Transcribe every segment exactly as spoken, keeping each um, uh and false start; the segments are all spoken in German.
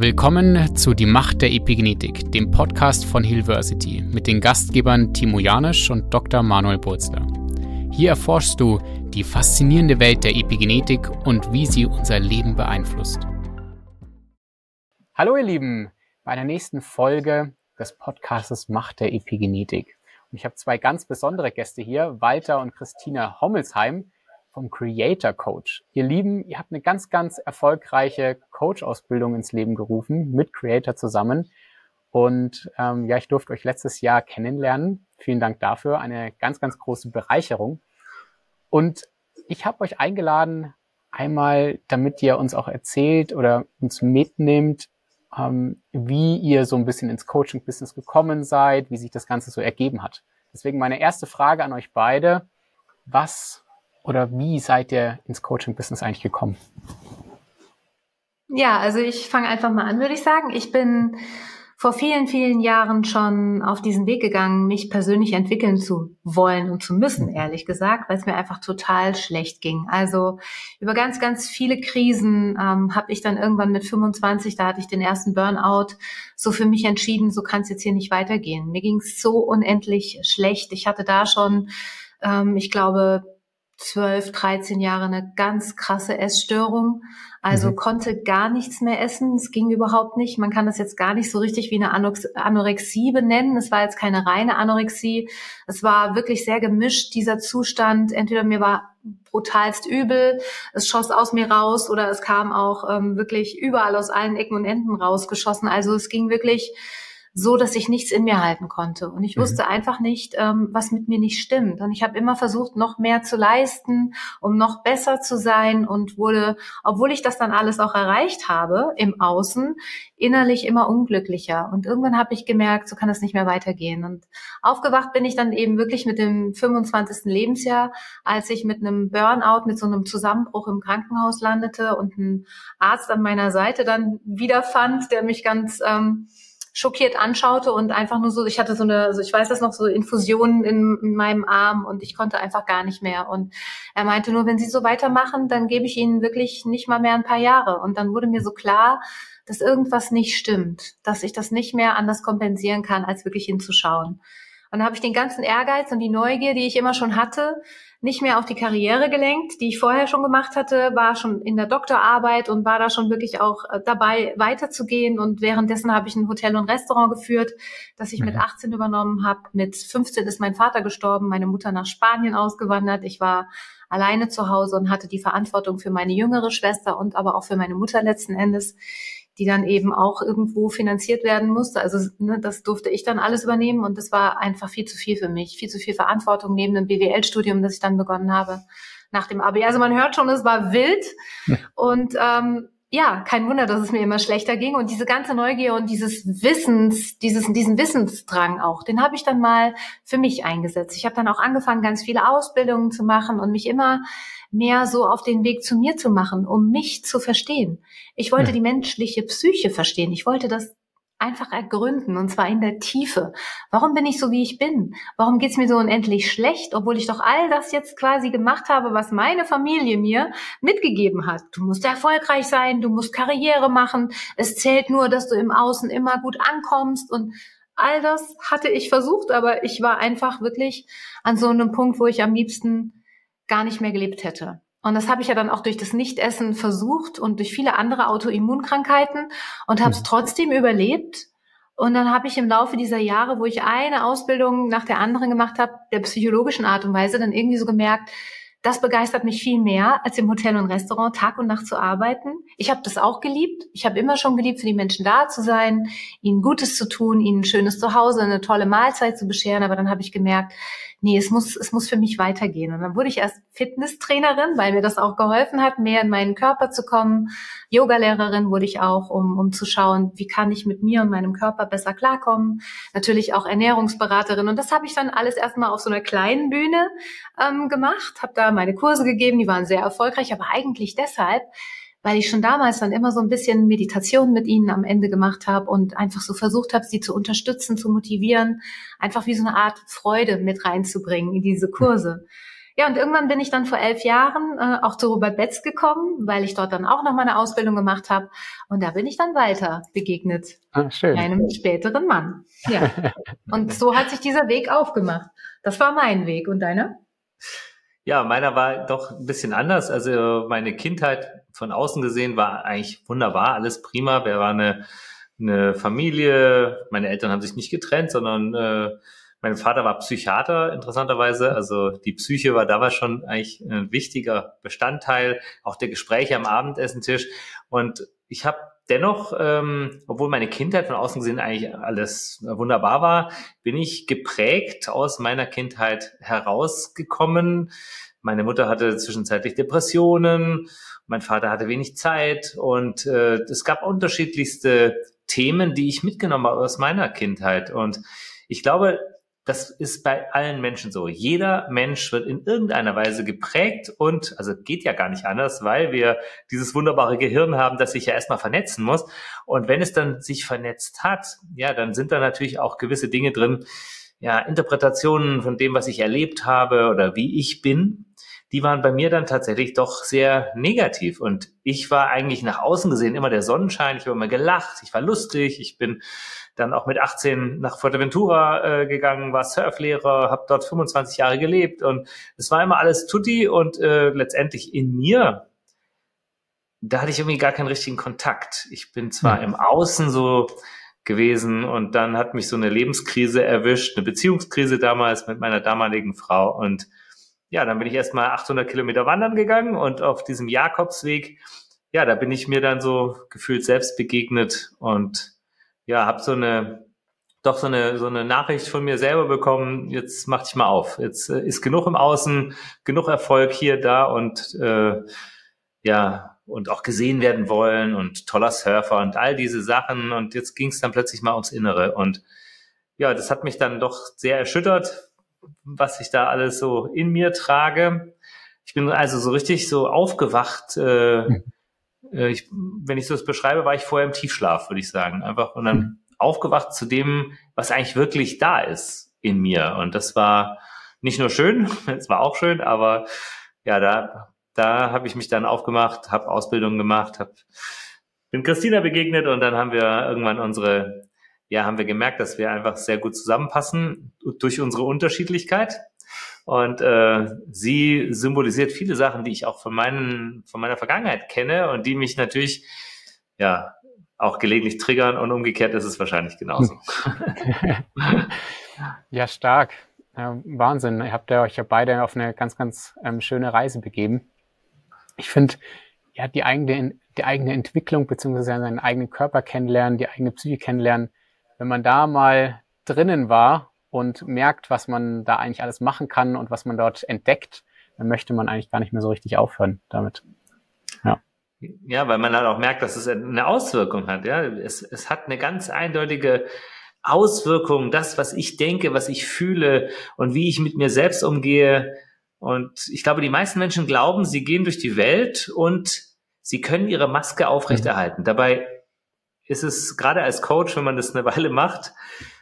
Willkommen zu Die Macht der Epigenetik, dem Podcast von Healversity mit den Gastgebern Timo Janisch und Doktor Manuel Burzler. Hier erforschst du die faszinierende Welt der Epigenetik und wie sie unser Leben beeinflusst. Hallo ihr Lieben, bei der nächsten Folge des Podcasts Macht der Epigenetik. Und ich habe zwei ganz besondere Gäste hier, Walter und Christina Hommelsheim vom Creator Coach. Ihr Lieben, ihr habt eine ganz, ganz erfolgreiche Coach-Ausbildung ins Leben gerufen, mit Creator zusammen. Und ähm, ja, ich durfte euch letztes Jahr kennenlernen. Vielen Dank dafür, eine ganz, ganz große Bereicherung. Und ich habe euch eingeladen, einmal, damit ihr uns auch erzählt oder uns mitnehmt, ähm, wie ihr so ein bisschen ins Coaching-Business gekommen seid, wie sich das Ganze so ergeben hat. Deswegen meine erste Frage an euch beide: Was oder wie seid ihr ins Coaching-Business eigentlich gekommen? Ja, also ich fange einfach mal an, würde ich sagen. Ich bin vor vielen, vielen Jahren schon auf diesen Weg gegangen, mich persönlich entwickeln zu wollen und zu müssen, ehrlich gesagt, weil es mir einfach total schlecht ging. Also über ganz, ganz viele Krisen ähm, habe ich dann irgendwann mit fünfundzwanzig, da hatte ich den ersten Burnout, so für mich entschieden, so kann es jetzt hier nicht weitergehen. Mir ging es so unendlich schlecht. Ich hatte da schon, ähm, ich glaube, zwölf, dreizehn Jahre eine ganz krasse Essstörung, also mhm. konnte gar nichts mehr essen, es ging überhaupt nicht. Man kann das jetzt gar nicht so richtig wie eine Anorexie benennen, es war jetzt keine reine Anorexie, es war wirklich sehr gemischt, dieser Zustand, entweder mir war brutalst übel, es schoss aus mir raus oder es kam auch ähm, wirklich überall aus allen Ecken und Enden rausgeschossen, also es ging wirklich so, dass ich nichts in mir halten konnte. Und ich wusste mhm. einfach nicht, ähm, was mit mir nicht stimmt. Und ich habe immer versucht, noch mehr zu leisten, um noch besser zu sein und wurde, obwohl ich das dann alles auch erreicht habe im Außen, innerlich immer unglücklicher. Und irgendwann habe ich gemerkt, so kann es nicht mehr weitergehen. Und aufgewacht bin ich dann eben wirklich mit dem fünfundzwanzigsten Lebensjahr, als ich mit einem Burnout, mit so einem Zusammenbruch im Krankenhaus landete und einen Arzt an meiner Seite dann wiederfand, der mich ganz ähm, schockiert anschaute und einfach nur so, ich hatte so eine, also ich weiß das noch, so Infusionen in, in meinem Arm und ich konnte einfach gar nicht mehr. Und er meinte nur, wenn Sie so weitermachen, dann gebe ich Ihnen wirklich nicht mal mehr ein paar Jahre. Und dann wurde mir so klar, dass irgendwas nicht stimmt, dass ich das nicht mehr anders kompensieren kann, als wirklich hinzuschauen. Und dann habe ich den ganzen Ehrgeiz und die Neugier, die ich immer schon hatte, nicht mehr auf die Karriere gelenkt, die ich vorher schon gemacht hatte, war schon in der Doktorarbeit und war da schon wirklich auch dabei, weiterzugehen. Und währenddessen habe ich ein Hotel und Restaurant geführt, das ich mhm. mit achtzehn übernommen habe. Mit fünfzehn ist mein Vater gestorben, meine Mutter nach Spanien ausgewandert. Ich war alleine zu Hause und hatte die Verantwortung für meine jüngere Schwester und aber auch für meine Mutter letzten Endes, die dann eben auch irgendwo finanziert werden musste. Also ne, das durfte ich dann alles übernehmen und das war einfach viel zu viel für mich, viel zu viel Verantwortung neben dem B W L-Studium, das ich dann begonnen habe nach dem Abi. Also man hört schon, es war wild ja. und ähm, ja, kein Wunder, dass es mir immer schlechter ging und diese ganze Neugier und dieses Wissens, dieses diesen Wissensdrang auch, den habe ich dann mal für mich eingesetzt. Ich habe dann auch angefangen, ganz viele Ausbildungen zu machen und mich immer mehr so auf den Weg zu mir zu machen, um mich zu verstehen. Ich wollte ja. die menschliche Psyche verstehen. Ich wollte das einfach ergründen, und zwar in der Tiefe. Warum bin ich so, wie ich bin? Warum geht's mir so unendlich schlecht, obwohl ich doch all das jetzt quasi gemacht habe, was meine Familie mir mitgegeben hat? Du musst erfolgreich sein, du musst Karriere machen. Es zählt nur, dass du im Außen immer gut ankommst und all das hatte ich versucht, aber ich war einfach wirklich an so einem Punkt, wo ich am liebsten gar nicht mehr gelebt hätte. Und das habe ich ja dann auch durch das Nichtessen versucht und durch viele andere Autoimmunkrankheiten und habe es mhm. trotzdem überlebt. Und dann habe ich im Laufe dieser Jahre, wo ich eine Ausbildung nach der anderen gemacht habe, der psychologischen Art und Weise, dann irgendwie so gemerkt, das begeistert mich viel mehr, als im Hotel und Restaurant Tag und Nacht zu arbeiten. Ich habe das auch geliebt. Ich habe immer schon geliebt, für die Menschen da zu sein, ihnen Gutes zu tun, ihnen ein schönes Zuhause, eine tolle Mahlzeit zu bescheren. Aber dann habe ich gemerkt, nee, es muss, es muss für mich weitergehen. Und dann wurde ich erst Fitnesstrainerin, weil mir das auch geholfen hat, mehr in meinen Körper zu kommen. Yogalehrerin wurde ich auch, um, um zu schauen, wie kann ich mit mir und meinem Körper besser klarkommen. Natürlich auch Ernährungsberaterin. Und das habe ich dann alles erstmal auf so einer kleinen Bühne ähm, gemacht, habe da meine Kurse gegeben, die waren sehr erfolgreich, aber eigentlich deshalb, weil ich schon damals dann immer so ein bisschen Meditation mit ihnen am Ende gemacht habe und einfach so versucht habe, sie zu unterstützen, zu motivieren, einfach wie so eine Art Freude mit reinzubringen in diese Kurse. Ja, und irgendwann bin ich dann vor elf Jahren äh, auch zu Robert Betz gekommen, weil ich dort dann auch noch mal eine Ausbildung gemacht habe. Und da bin ich dann weiter begegnet. Ah, schön. Einem späteren Mann. Ja. Und so hat sich dieser Weg aufgemacht. Das war mein Weg. Und deiner? Ja, meiner war doch ein bisschen anders. Also meine Kindheit von außen gesehen war eigentlich wunderbar, alles prima. Wir waren eine, eine Familie. Meine Eltern haben sich nicht getrennt, sondern äh, mein Vater war Psychiater, interessanterweise. Also die Psyche war damals schon eigentlich ein wichtiger Bestandteil, auch der Gespräche am Abendessentisch. Und ich habe dennoch, ähm, obwohl meine Kindheit von außen gesehen eigentlich alles wunderbar war, bin ich geprägt aus meiner Kindheit herausgekommen. Meine Mutter hatte zwischenzeitlich Depressionen, mein Vater hatte wenig Zeit und äh, es gab unterschiedlichste Themen, die ich mitgenommen habe aus meiner Kindheit. Und ich glaube, das ist bei allen Menschen so. Jeder Mensch wird in irgendeiner Weise geprägt und, also geht ja gar nicht anders, weil wir dieses wunderbare Gehirn haben, das sich ja erstmal vernetzen muss. Und wenn es dann sich vernetzt hat, ja, dann sind da natürlich auch gewisse Dinge drin, ja, Interpretationen von dem, was ich erlebt habe oder wie ich bin, die waren bei mir dann tatsächlich doch sehr negativ. Und ich war eigentlich nach außen gesehen immer der Sonnenschein. Ich habe immer gelacht, ich war lustig, ich bin dann auch mit achtzehn nach Fuerteventura äh, gegangen, war Surflehrer, habe dort fünfundzwanzig Jahre gelebt und es war immer alles tutti und äh, letztendlich in mir, da hatte ich irgendwie gar keinen richtigen Kontakt. Ich bin zwar mhm. im Außen so gewesen und dann hat mich so eine Lebenskrise erwischt, eine Beziehungskrise damals mit meiner damaligen Frau und ja, dann bin ich erstmal achthundert Kilometer wandern gegangen und auf diesem Jakobsweg, ja, da bin ich mir dann so gefühlt selbst begegnet und ja, habe so eine, doch so eine, so eine Nachricht von mir selber bekommen, jetzt mach dich mal auf, jetzt äh, ist genug im Außen, genug Erfolg hier, da und äh, ja, und auch gesehen werden wollen und toller Surfer und all diese Sachen und jetzt ging es dann plötzlich mal ums Innere und ja, das hat mich dann doch sehr erschüttert, was ich da alles so in mir trage. Ich bin also so richtig so aufgewacht, äh, Ich, wenn ich so das beschreibe, war ich vorher im Tiefschlaf, würde ich sagen. Einfach und dann mhm. aufgewacht zu dem, was eigentlich wirklich da ist in mir. Und das war nicht nur schön, es war auch schön, aber ja, da, da habe ich mich dann aufgemacht, habe Ausbildung gemacht, hab, bin Christina begegnet und dann haben wir irgendwann unsere, ja, haben wir gemerkt, dass wir einfach sehr gut zusammenpassen durch unsere Unterschiedlichkeit. Und äh, sie symbolisiert viele Sachen, die ich auch von meinen, von meiner Vergangenheit kenne und die mich natürlich ja auch gelegentlich triggern und umgekehrt ist es wahrscheinlich genauso. Ja, stark. Ja, Wahnsinn. Ihr habt ja euch ja beide auf eine ganz, ganz ähm, schöne Reise begeben. Ich finde, ja, die eigene, die eigene Entwicklung beziehungsweise seinen eigenen Körper kennenlernen, die eigene Psyche kennenlernen, wenn man da mal drinnen war und merkt, was man da eigentlich alles machen kann und was man dort entdeckt, dann möchte man eigentlich gar nicht mehr so richtig aufhören damit. Ja, ja, weil man dann auch merkt, dass es eine Auswirkung hat. Ja, es, es hat eine ganz eindeutige Auswirkung, das, was ich denke, was ich fühle und wie ich mit mir selbst umgehe. Und ich glaube, die meisten Menschen glauben, sie gehen durch die Welt und sie können ihre Maske aufrechterhalten. Mhm. Dabei ist es gerade als Coach, wenn man das eine Weile macht,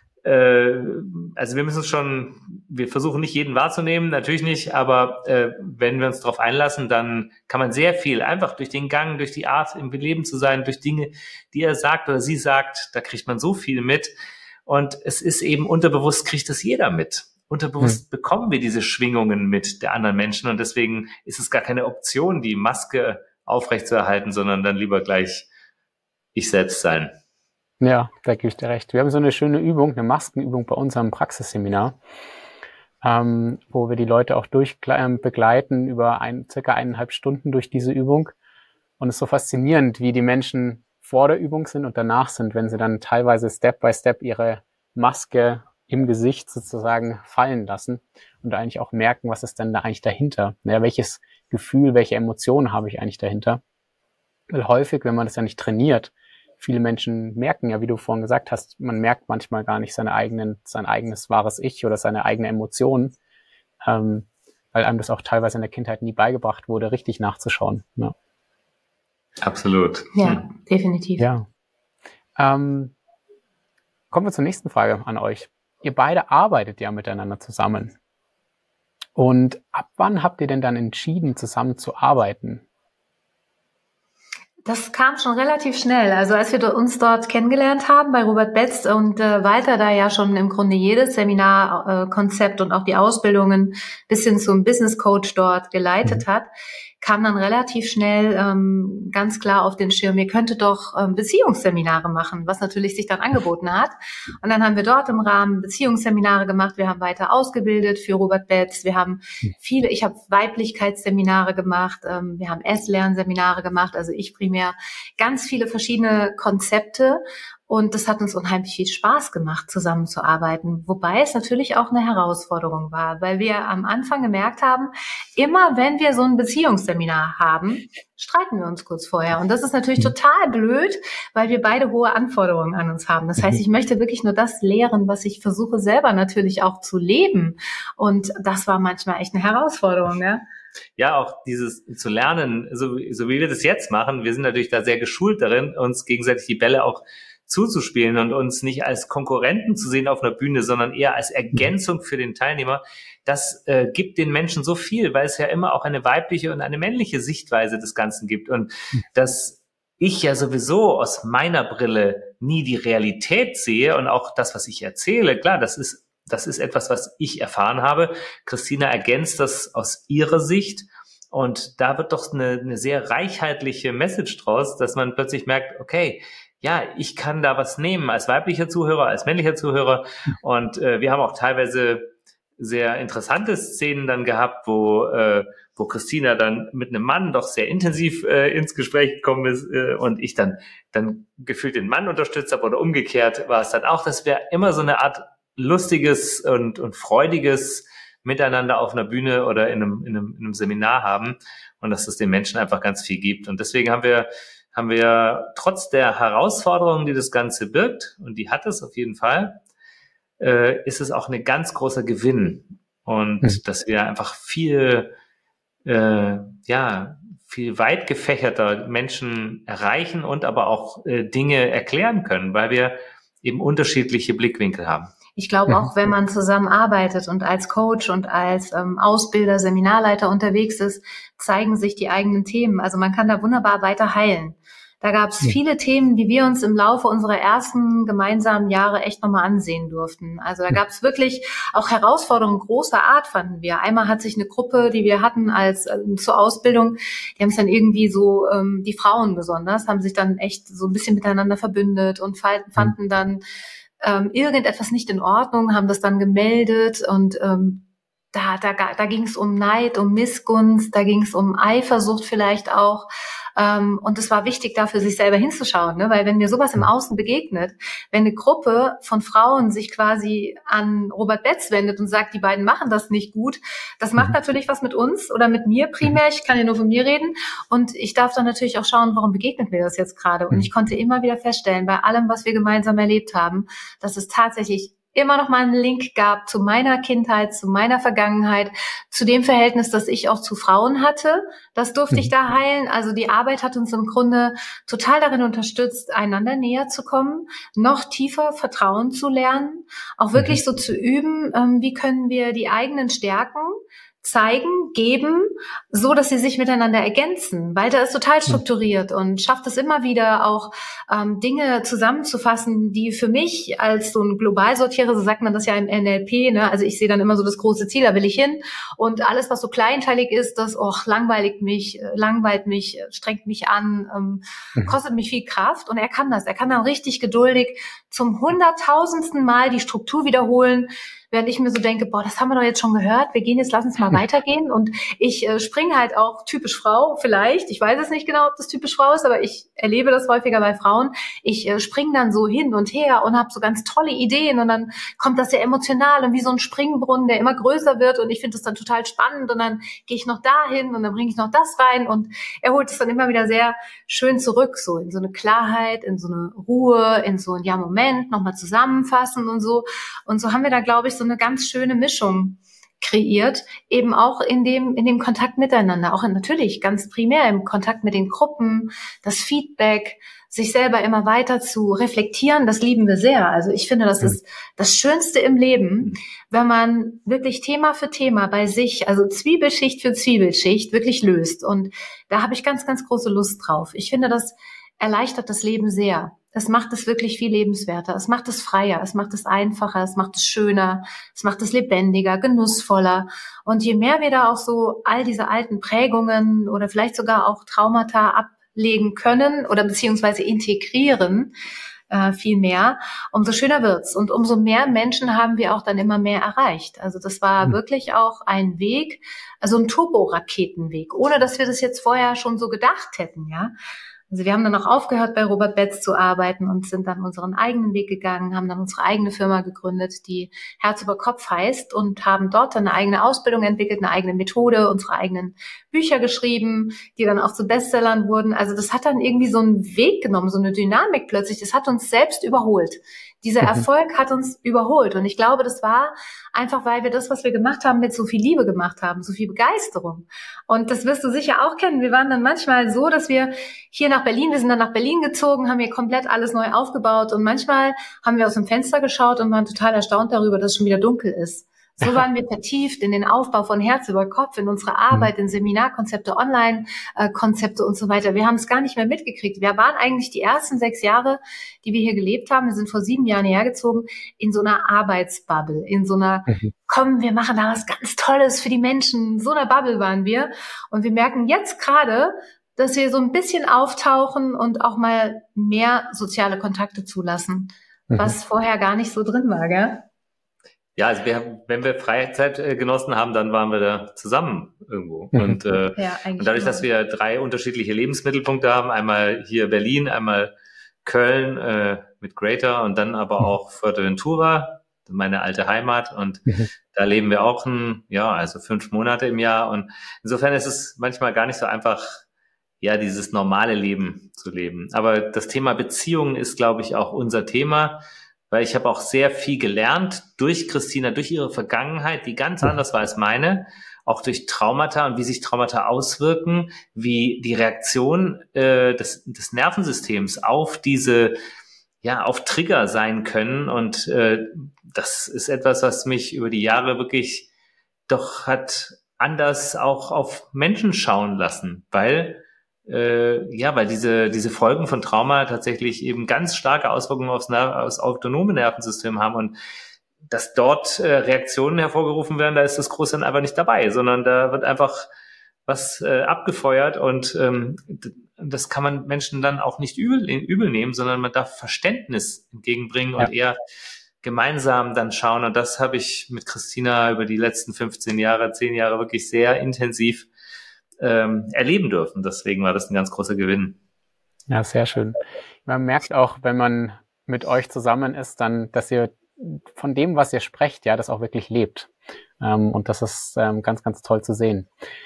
also wir müssen schon, wir versuchen nicht jeden wahrzunehmen, natürlich nicht, aber äh, wenn wir uns darauf einlassen, dann kann man sehr viel, einfach durch den Gang, durch die Art im Leben zu sein, durch Dinge, die er sagt oder sie sagt, da kriegt man so viel mit und es ist eben unterbewusst, kriegt das jeder mit. Unterbewusst hm. bekommen wir diese Schwingungen mit der anderen Menschen und deswegen ist es gar keine Option, die Maske aufrechtzuerhalten, sondern dann lieber gleich ich selbst sein. Ja, da gebe ich dir recht. Wir haben so eine schöne Übung, eine Maskenübung bei unserem Praxisseminar, ähm, wo wir die Leute auch durch äh, begleiten über ein, circa eineinhalb Stunden durch diese Übung. Und es ist so faszinierend, wie die Menschen vor der Übung sind und danach sind, wenn sie dann teilweise Step by Step ihre Maske im Gesicht sozusagen fallen lassen und eigentlich auch merken, was ist denn da eigentlich dahinter? Ja, welches Gefühl, welche Emotionen habe ich eigentlich dahinter? Weil häufig, wenn man das ja nicht trainiert, viele Menschen merken ja, wie du vorhin gesagt hast, man merkt manchmal gar nicht seine eigenen, sein eigenes wahres Ich oder seine eigene Emotionen, ähm, weil einem das auch teilweise in der Kindheit nie beigebracht wurde, richtig nachzuschauen. Ja. Absolut. Ja, hm. definitiv. Ja. Ähm, kommen wir zur nächsten Frage an euch. Ihr beide arbeitet ja miteinander zusammen. Und ab wann habt ihr denn dann entschieden, zusammen zu arbeiten? Das kam schon relativ schnell. Also als wir uns dort kennengelernt haben bei Robert Betz und äh, Walter da ja schon im Grunde jedes Seminarkonzept äh, und auch die Ausbildungen bis hin zum Business Coach dort geleitet hat, kam dann relativ schnell ähm, ganz klar auf den Schirm, ihr könntet doch ähm, Beziehungsseminare machen, was natürlich sich dann angeboten hat. Und dann haben wir dort im Rahmen Beziehungsseminare gemacht, wir haben weiter ausgebildet für Robert Betz, wir haben viele, ich habe Weiblichkeitsseminare gemacht, ähm, wir haben Esslernseminare gemacht, also ich primär, ganz viele verschiedene Konzepte. Und das hat uns unheimlich viel Spaß gemacht, zusammenzuarbeiten. Wobei es natürlich auch eine Herausforderung war, weil wir am Anfang gemerkt haben, immer wenn wir so ein Beziehungsseminar haben, streiten wir uns kurz vorher. Und das ist natürlich total blöd, weil wir beide hohe Anforderungen an uns haben. Das heißt, ich möchte wirklich nur das lehren, was ich versuche selber natürlich auch zu leben. Und das war manchmal echt eine Herausforderung, ja. Ja, auch dieses zu lernen, so, so wie wir das jetzt machen, wir sind natürlich da sehr geschult darin, uns gegenseitig die Bälle auch zuzuspielen und uns nicht als Konkurrenten zu sehen auf einer Bühne, sondern eher als Ergänzung für den Teilnehmer. Das äh, gibt den Menschen so viel, weil es ja immer auch eine weibliche und eine männliche Sichtweise des Ganzen gibt. Und dass ich ja sowieso aus meiner Brille nie die Realität sehe und auch das, was ich erzähle, klar, das ist, das ist etwas, was ich erfahren habe. Christina ergänzt das aus ihrer Sicht. Und da wird doch eine, eine sehr reichhaltige Message draus, dass man plötzlich merkt, okay, ja, ich kann da was nehmen als weiblicher Zuhörer, als männlicher Zuhörer. Und äh, wir haben auch teilweise sehr interessante Szenen dann gehabt, wo äh, wo Christina dann mit einem Mann doch sehr intensiv äh, ins Gespräch gekommen ist äh, und ich dann dann gefühlt den Mann unterstützt habe oder umgekehrt war es dann auch, dass wir immer so eine Art lustiges und und freudiges Miteinander auf einer Bühne oder in einem in einem, in einem Seminar haben und dass es den Menschen einfach ganz viel gibt. Und deswegen haben wir haben wir trotz der Herausforderungen, die das Ganze birgt, und die hat es auf jeden Fall, äh, ist es auch ein ganz großer Gewinn. Und mhm. dass wir einfach viel, äh, ja, viel weit gefächerter Menschen erreichen und aber auch äh, Dinge erklären können, weil wir eben unterschiedliche Blickwinkel haben. Ich glaube auch, wenn man zusammenarbeitet und als Coach und als ähm, Ausbilder, Seminarleiter unterwegs ist, zeigen sich die eigenen Themen. Also man kann da wunderbar weiter heilen. Da gab es viele Themen, die wir uns im Laufe unserer ersten gemeinsamen Jahre echt nochmal ansehen durften. Also da gab es wirklich auch Herausforderungen großer Art, fanden wir. Einmal hat sich eine Gruppe, die wir hatten als äh, zur Ausbildung, die haben es dann irgendwie so, ähm, die Frauen besonders, haben sich dann echt so ein bisschen miteinander verbündet und fanden dann ähm, irgendetwas nicht in Ordnung, haben das dann gemeldet und ähm, da, da, da ging es um Neid, um Missgunst, da ging es um Eifersucht vielleicht auch. Ähm, und es war wichtig, da für sich selber hinzuschauen, ne? Weil wenn mir sowas im Außen begegnet, wenn eine Gruppe von Frauen sich quasi an Robert Betz wendet und sagt, die beiden machen das nicht gut, das macht natürlich was mit uns oder mit mir primär. Ich kann ja nur von mir reden. Und ich darf dann natürlich auch schauen, warum begegnet mir das jetzt gerade. Und ich konnte immer wieder feststellen, bei allem, was wir gemeinsam erlebt haben, dass es tatsächlich immer noch mal einen Link gab zu meiner Kindheit, zu meiner Vergangenheit, zu dem Verhältnis, das ich auch zu Frauen hatte. Das durfte mhm. ich da heilen. Also die Arbeit hat uns im Grunde total darin unterstützt, einander näher zu kommen, noch tiefer Vertrauen zu lernen, auch wirklich mhm. so zu üben, ähm, wie können wir die eigenen Stärken zeigen, geben, so dass sie sich miteinander ergänzen. Walter ist total strukturiert und schafft es immer wieder auch, ähm, Dinge zusammenzufassen, die für mich als so ein Globalsortierer, so sagt man das ja im N L P, ne, also ich sehe dann immer so das große Ziel, da will ich hin, und alles, was so kleinteilig ist, das, och, langweiligt mich, langweilt mich, strengt mich an, ähm, mhm. kostet mich viel Kraft, und er kann das, er kann dann richtig geduldig zum hunderttausendsten Mal die Struktur wiederholen, während ich mir so denke, boah, das haben wir doch jetzt schon gehört, wir gehen jetzt, lass uns mal weitergehen. Und ich äh, springe halt auch typisch Frau, vielleicht, ich weiß es nicht genau, ob das typisch Frau ist, aber ich erlebe das häufiger bei Frauen. Ich äh, springe dann so hin und her und habe so ganz tolle Ideen, und dann kommt das sehr emotional und wie so ein Springbrunnen, der immer größer wird, und ich finde das dann total spannend, und dann gehe ich noch dahin und dann bringe ich noch das rein, und er holt es dann immer wieder sehr schön zurück, so in so eine Klarheit, in so eine Ruhe, in so ein Ja, Moment, nochmal zusammenfassen und so. Und so haben wir da, glaube ich, so eine ganz schöne Mischung kreiert, eben auch in dem in dem Kontakt miteinander, auch in, natürlich ganz primär im Kontakt mit den Gruppen, das Feedback, sich selber immer weiter zu reflektieren, das lieben wir sehr. Also ich finde, das ist das Schönste im Leben, wenn man wirklich Thema für Thema bei sich, also Zwiebelschicht für Zwiebelschicht, wirklich löst. Und da habe ich ganz, ganz große Lust drauf. Ich finde, das erleichtert das Leben sehr. Es macht es wirklich viel lebenswerter. Es macht es freier, es macht es einfacher, es macht es schöner, es macht es lebendiger, genussvoller. Und je mehr wir da auch so all diese alten Prägungen oder vielleicht sogar auch Traumata ablegen können oder beziehungsweise integrieren, äh, viel mehr, umso schöner wird's. Und umso mehr Menschen haben wir auch dann immer mehr erreicht. Also das war mhm. wirklich auch ein Weg, also ein Turboraketenweg, ohne dass wir das jetzt vorher schon so gedacht hätten, ja. Also wir haben dann auch aufgehört, bei Robert Betz zu arbeiten und sind dann unseren eigenen Weg gegangen, haben dann unsere eigene Firma gegründet, die Herz über Kopf heißt, und haben dort dann eine eigene Ausbildung entwickelt, eine eigene Methode, unsere eigenen Bücher geschrieben, die dann auch zu Bestsellern wurden. Also das hat dann irgendwie so einen Weg genommen, so eine Dynamik plötzlich. Das hat uns selbst überholt. Dieser Erfolg hat uns überholt. Und ich glaube, das war einfach, weil wir das, was wir gemacht haben, mit so viel Liebe gemacht haben, so viel Begeisterung. Und das wirst du sicher auch kennen. Wir waren dann manchmal so, dass wir hier nach Berlin, wir sind dann nach Berlin gezogen, haben hier komplett alles neu aufgebaut. Und manchmal haben wir aus dem Fenster geschaut und waren total erstaunt darüber, dass es schon wieder dunkel ist. So waren wir vertieft in den Aufbau von Herz über Kopf, in unsere Arbeit, in Seminarkonzepte, Online-Konzepte und so weiter. Wir haben es gar nicht mehr mitgekriegt. Wir waren eigentlich die ersten sechs Jahre, die wir hier gelebt haben, wir sind vor sieben Jahren hergezogen, in so einer Arbeitsbubble, in so einer, mhm. komm, wir machen da was ganz Tolles für die Menschen. So einer Bubble waren wir. Und wir merken jetzt gerade, dass wir so ein bisschen auftauchen und auch mal mehr soziale Kontakte zulassen, mhm. was vorher gar nicht so drin war, gell? Ja, also wir, wenn wir Freizeit äh, genossen haben, dann waren wir da zusammen irgendwo. Mhm. Und, äh, ja, und dadurch, dass wir drei unterschiedliche Lebensmittelpunkte haben, einmal hier Berlin, einmal Köln äh, mit Greater und dann aber auch Fuerteventura, meine alte Heimat. Und mhm. da leben wir auch ein, ja, also fünf Monate im Jahr. Und insofern ist es manchmal gar nicht so einfach, ja, dieses normale Leben zu leben. Aber das Thema Beziehungen ist, glaube ich, auch unser Thema. Weil ich habe auch sehr viel gelernt durch Christina, durch ihre Vergangenheit, die ganz anders war als meine, auch durch Traumata und wie sich Traumata auswirken, wie die Reaktion äh, des, des Nervensystems auf diese, ja, auf Trigger sein können. Und äh, das ist etwas, was mich über die Jahre wirklich doch hat anders auch auf Menschen schauen lassen, weil Äh, ja, weil diese diese Folgen von Trauma tatsächlich eben ganz starke Auswirkungen aufs, Ner- aufs autonome Nervensystem haben und dass dort äh, Reaktionen hervorgerufen werden, da ist das Große dann einfach nicht dabei, sondern da wird einfach was äh, abgefeuert und ähm, d- das kann man Menschen dann auch nicht übel, übel nehmen, sondern man darf Verständnis entgegenbringen ja. und eher gemeinsam dann schauen. Und das habe ich mit Christina über die letzten fünfzehn Jahre, zehn Jahre wirklich sehr intensiv ähm, erleben dürfen. Deswegen war das ein ganz großer Gewinn. Ja, sehr schön. Man merkt auch, wenn man mit euch zusammen ist, dann, dass ihr von dem, was ihr sprecht, ja, das auch wirklich lebt. Ähm, und das ist ähm, ganz, ganz toll zu sehen.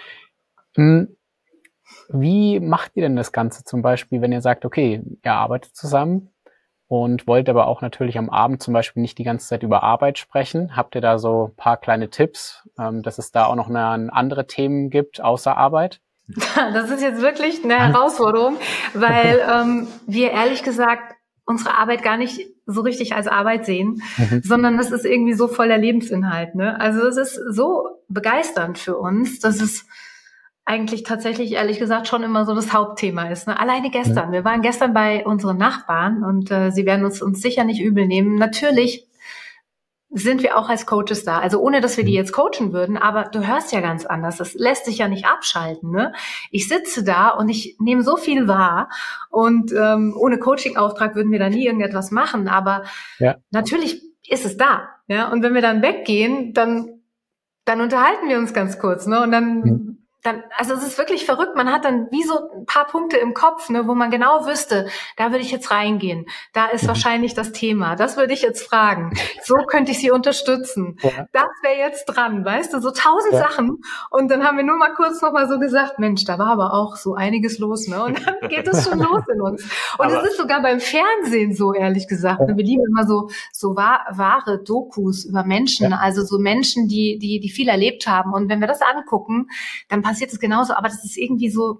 Hm, wie macht ihr denn das Ganze zum Beispiel, wenn ihr sagt, okay, ihr arbeitet zusammen und wollt aber auch natürlich am Abend zum Beispiel nicht die ganze Zeit über Arbeit sprechen? Habt ihr da so ein paar kleine Tipps, ähm, dass es da auch noch eine, andere Themen gibt außer Arbeit? Das ist jetzt wirklich eine Herausforderung, weil ähm, wir ehrlich gesagt unsere Arbeit gar nicht so richtig als Arbeit sehen, mhm. sondern das ist irgendwie so voller Lebensinhalt. Ne? Also es ist so begeisternd für uns, dass es eigentlich tatsächlich, ehrlich gesagt, schon immer so das Hauptthema ist. Ne? Alleine gestern. Wir waren gestern bei unseren Nachbarn und äh, sie werden uns, uns sicher nicht übel nehmen. Natürlich sind wir auch als Coaches da. Also ohne, dass wir die jetzt coachen würden, aber du hörst ja ganz anders. Das lässt sich ja nicht abschalten. Ne? Ich sitze da und ich nehme so viel wahr und ähm, ohne Coaching-Auftrag würden wir da nie irgendetwas machen. Aber ja. natürlich ist es da. Ja? Und wenn wir dann weggehen, dann, dann unterhalten wir uns ganz kurz. Ne? Und dann... Mhm. Dann, also es ist wirklich verrückt, man hat dann wie so ein paar Punkte im Kopf, ne, wo man genau wüsste, da würde ich jetzt reingehen, da ist mhm. wahrscheinlich das Thema, das würde ich jetzt fragen, so könnte ich sie unterstützen, ja. das wäre jetzt dran, weißt du, so tausend ja. Sachen und dann haben wir nur mal kurz nochmal so gesagt, Mensch, da war aber auch so einiges los, ne, und dann geht es schon los in uns und es ist sogar beim Fernsehen so, ehrlich gesagt, ja. wir lieben immer so so wahr, wahre Dokus über Menschen, ja. also so Menschen, die die die viel erlebt haben und wenn wir das angucken, dann passiert es genauso, aber das ist irgendwie so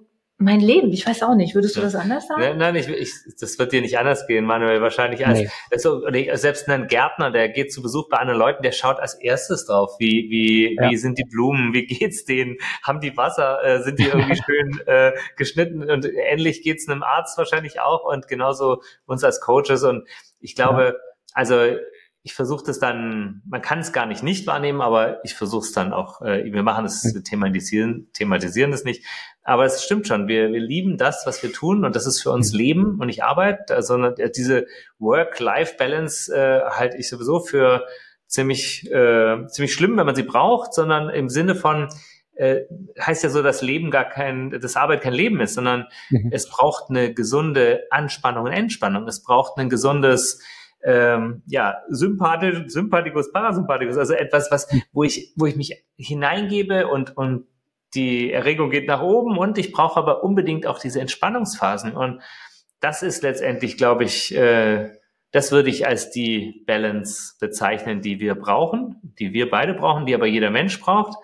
Mein Leben, ich weiß auch nicht. Würdest du das anders sagen? Nein, nein ich, ich, das wird dir nicht anders gehen, Manuel. Wahrscheinlich als, nee. also, selbst ein Gärtner, der geht zu Besuch bei anderen Leuten, der schaut als erstes drauf, wie wie ja. wie sind die Blumen, wie geht's denen, haben die Wasser, äh, sind die irgendwie schön äh, geschnitten, und ähnlich geht's einem Arzt wahrscheinlich auch, und genauso uns als Coaches. Und ich glaube, ja. also ich versuche das dann, man kann es gar nicht nicht wahrnehmen, aber ich versuche es dann auch, äh, wir machen es, wir thematisieren, thematisieren das nicht, aber es stimmt schon, wir, wir lieben das, was wir tun, und das ist für uns Leben und nicht Arbeit, sondern also diese Work-Life-Balance äh, halte ich sowieso für ziemlich, äh, ziemlich schlimm, wenn man sie braucht, sondern im Sinne von, äh, heißt ja so, dass Leben gar kein, dass Arbeit kein Leben ist, sondern mhm. es braucht eine gesunde Anspannung und Entspannung, es braucht ein gesundes Ähm, ja, sympathisch, Sympathikus, Parasympathikus, also etwas, was, wo ich, wo ich mich hineingebe, und, und die Erregung geht nach oben, und ich brauche aber unbedingt auch diese Entspannungsphasen, und das ist letztendlich, glaube ich, äh, das würde ich als die Balance bezeichnen, die wir brauchen, die wir beide brauchen, die aber jeder Mensch braucht.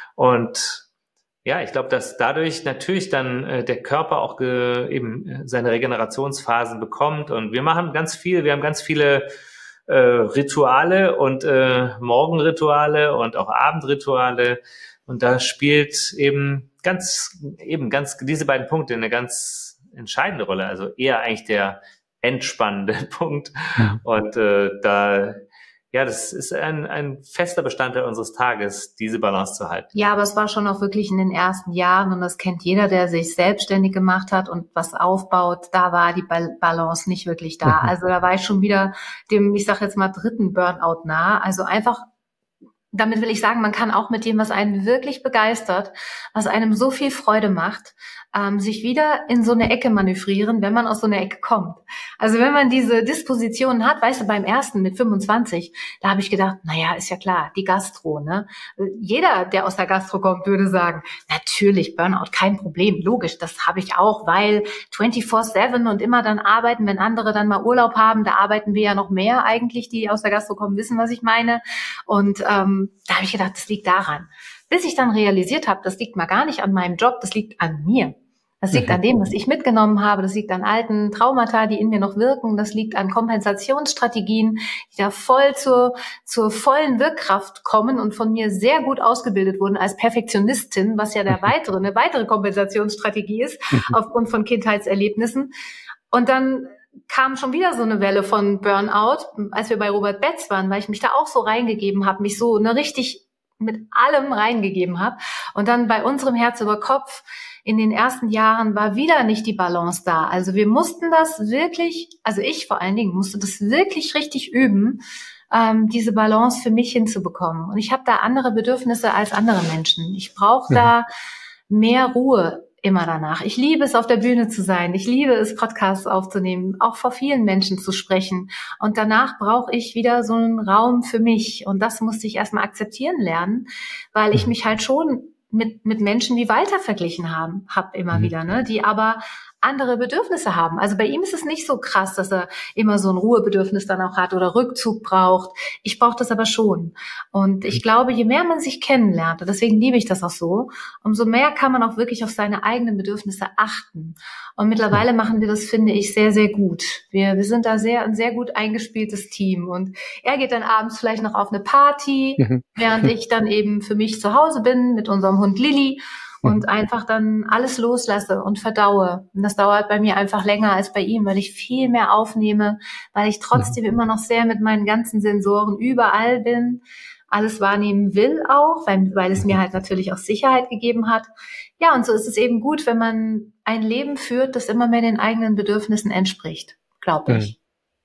Und ja, ich glaube, dass dadurch natürlich dann äh, der Körper auch ge, eben seine Regenerationsphasen bekommt, und wir machen ganz viel, wir haben ganz viele äh, Rituale und äh, Morgenrituale und auch Abendrituale, und da spielt eben ganz, eben ganz diese beiden Punkte eine ganz entscheidende Rolle, also eher eigentlich der entspannende Punkt, ja. und äh, da Ja, das ist ein, ein fester Bestandteil unseres Tages, diese Balance zu halten. Ja, aber es war schon auch wirklich in den ersten Jahren, und das kennt jeder, der sich selbstständig gemacht hat und was aufbaut, da war die Balance nicht wirklich da. Mhm. Also da war ich schon wieder dem, ich sag jetzt mal, dritten Burnout nah. Also einfach, damit will ich sagen, man kann auch mit dem, was einen wirklich begeistert, was einem so viel Freude macht, ähm, sich wieder in so eine Ecke manövrieren, wenn man aus so einer Ecke kommt. Also wenn man diese Dispositionen hat, weißt du, beim ersten mit fünfundzwanzig, da habe ich gedacht, naja, ist ja klar, die Gastro, ne? Jeder, der aus der Gastro kommt, würde sagen, natürlich, Burnout, kein Problem, logisch, das habe ich auch, weil vierundzwanzig sieben und immer dann arbeiten, wenn andere dann mal Urlaub haben, da arbeiten wir ja noch mehr eigentlich, die aus der Gastro kommen, wissen, was ich meine. Und ähm, da habe ich gedacht, das liegt daran. Bis ich dann realisiert habe, das liegt mal gar nicht an meinem Job, das liegt an mir. Das liegt an dem, was ich mitgenommen habe. Das liegt an alten Traumata, die in mir noch wirken. Das liegt an Kompensationsstrategien, die da voll zur, zur vollen Wirkkraft kommen und von mir sehr gut ausgebildet wurden als Perfektionistin, was ja der weitere, eine weitere Kompensationsstrategie ist, aufgrund von Kindheitserlebnissen. Und dann kam schon wieder so eine Welle von Burnout, als wir bei Robert Betz waren, weil ich mich da auch so reingegeben habe, mich so eine richtig mit allem reingegeben habe. Und dann bei unserem Herz über Kopf in den ersten Jahren war wieder nicht die Balance da. Also wir mussten das wirklich, also ich vor allen Dingen musste das wirklich richtig üben, ähm, diese Balance für mich hinzubekommen. Und ich habe da andere Bedürfnisse als andere Menschen. Ich brauche mhm. da mehr Ruhe immer danach. Ich liebe es, auf der Bühne zu sein. Ich liebe es, Podcasts aufzunehmen, auch vor vielen Menschen zu sprechen. Und danach brauche ich wieder so einen Raum für mich. Und das musste ich erstmal akzeptieren lernen, weil ich mich halt schon mit mit Menschen wie Walter verglichen haben, hab immer mhm. wieder, ne, die aber andere Bedürfnisse haben. Also bei ihm ist es nicht so krass, dass er immer so ein Ruhebedürfnis dann auch hat oder Rückzug braucht. Ich brauche das aber schon. Und ich glaube, je mehr man sich kennenlernt, und deswegen liebe ich das auch so, umso mehr kann man auch wirklich auf seine eigenen Bedürfnisse achten. Und mittlerweile machen wir das, finde ich, sehr, sehr gut. Wir, wir sind da sehr, ein sehr gut eingespieltes Team. Und er geht dann abends vielleicht noch auf eine Party, mhm. während ich dann eben für mich zu Hause bin mit unserem Hund Lilly. Und einfach dann alles loslasse und verdaue. Und das dauert bei mir einfach länger als bei ihm, weil ich viel mehr aufnehme, weil ich trotzdem immer noch sehr mit meinen ganzen Sensoren überall bin, alles wahrnehmen will auch, weil, weil es mir halt natürlich auch Sicherheit gegeben hat. Ja, und so ist es eben gut, wenn man ein Leben führt, das immer mehr den eigenen Bedürfnissen entspricht, glaube ich.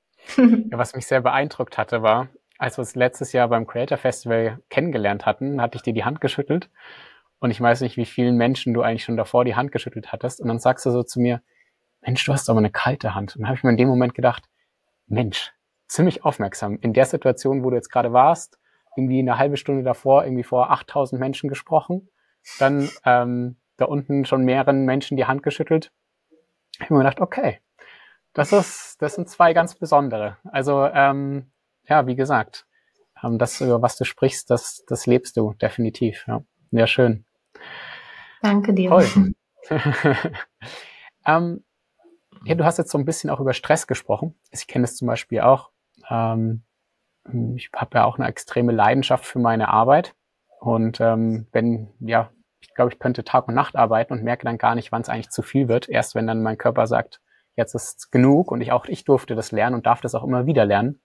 Ja, was mich sehr beeindruckt hatte, war, als wir uns letztes Jahr beim Creator Festival kennengelernt hatten, hatte ich dir die Hand geschüttelt. Und ich weiß nicht, wie vielen Menschen du eigentlich schon davor die Hand geschüttelt hattest. Und dann sagst du so zu mir, Mensch, du hast aber eine kalte Hand. Und dann habe ich mir in dem Moment gedacht, Mensch, ziemlich aufmerksam. In der Situation, wo du jetzt gerade warst, irgendwie eine halbe Stunde davor, irgendwie vor achttausend Menschen gesprochen. Dann ähm, da unten schon mehreren Menschen die Hand geschüttelt. Ich habe mir gedacht, okay, das ist, das sind zwei ganz besondere. Also, ähm, ja, wie gesagt, ähm, das, über was du sprichst, das, das lebst du definitiv. Ja, ja, schön. Danke dir. Toll. ähm, ja, du hast jetzt so ein bisschen auch über Stress gesprochen. Ich kenne es zum Beispiel auch. Ähm, ich habe ja auch eine extreme Leidenschaft für meine Arbeit. Und ähm, wenn, ja, ich glaube, ich könnte Tag und Nacht arbeiten und merke dann gar nicht, wann es eigentlich zu viel wird. Erst wenn dann mein Körper sagt, jetzt ist es genug, und ich auch ich durfte das lernen und darf das auch immer wieder lernen.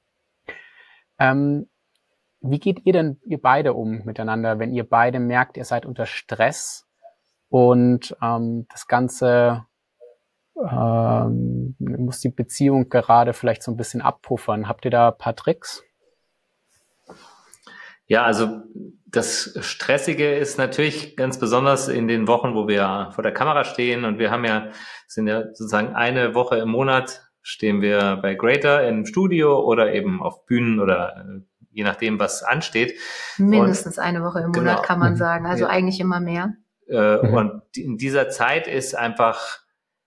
Ähm, wie geht ihr denn, ihr beide um miteinander, wenn ihr beide merkt, ihr seid unter Stress und ähm, das Ganze ähm, muss die Beziehung gerade vielleicht so ein bisschen abpuffern? Habt ihr da ein paar Tricks? Ja, also das Stressige ist natürlich ganz besonders in den Wochen, wo wir vor der Kamera stehen, und wir haben ja, sind ja sozusagen eine Woche im Monat stehen wir bei Greater im Studio oder eben auf Bühnen oder äh, je nachdem, was ansteht. Mindestens und, eine Woche im Monat, genau, kann man sagen, also ja. Eigentlich immer mehr. Äh, mhm. Und in dieser Zeit ist einfach,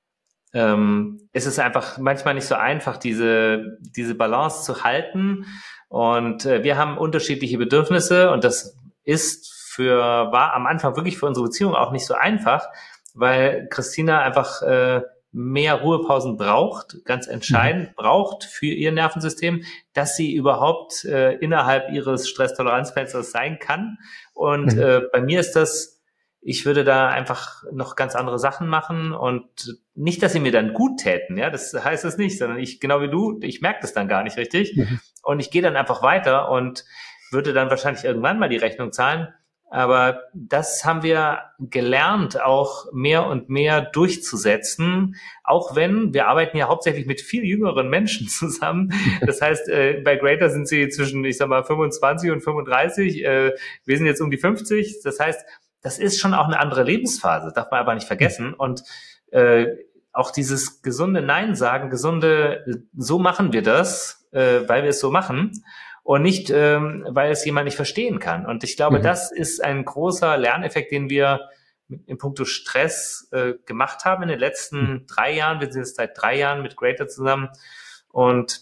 ähm, ist es einfach manchmal nicht so einfach, diese, diese Balance zu halten. Und äh, wir haben unterschiedliche Bedürfnisse, und das ist für, war am Anfang wirklich für unsere Beziehung auch nicht so einfach, weil Christina einfach äh, mehr Ruhepausen braucht, ganz entscheidend mhm. braucht für ihr Nervensystem, dass sie überhaupt äh, innerhalb ihres Stresstoleranzfensters sein kann. Und mhm. äh, bei mir ist das, ich würde da einfach noch ganz andere Sachen machen, und nicht, dass sie mir dann gut täten, ja, das heißt es nicht, sondern ich, genau wie du, ich merke das dann gar nicht richtig mhm. und ich gehe dann einfach weiter und würde dann wahrscheinlich irgendwann mal die Rechnung zahlen. Aber das haben wir gelernt, auch mehr und mehr durchzusetzen, auch wenn wir arbeiten ja hauptsächlich mit viel jüngeren Menschen zusammen. Das heißt, äh, bei Greater sind sie zwischen, ich sag mal, fünfundzwanzig und fünfunddreißig. Äh, wir sind jetzt um die fünfzig. Das heißt, das ist schon auch eine andere Lebensphase, darf man aber nicht vergessen. Und äh, auch dieses gesunde Nein sagen, gesunde, so machen wir das, äh, weil wir es so machen. Und nicht, ähm, weil es jemand nicht verstehen kann. Und ich glaube, mhm. das ist ein großer Lerneffekt, den wir in puncto Stress äh, gemacht haben in den letzten mhm. drei Jahren. Wir sind jetzt seit drei Jahren mit Greater zusammen. Und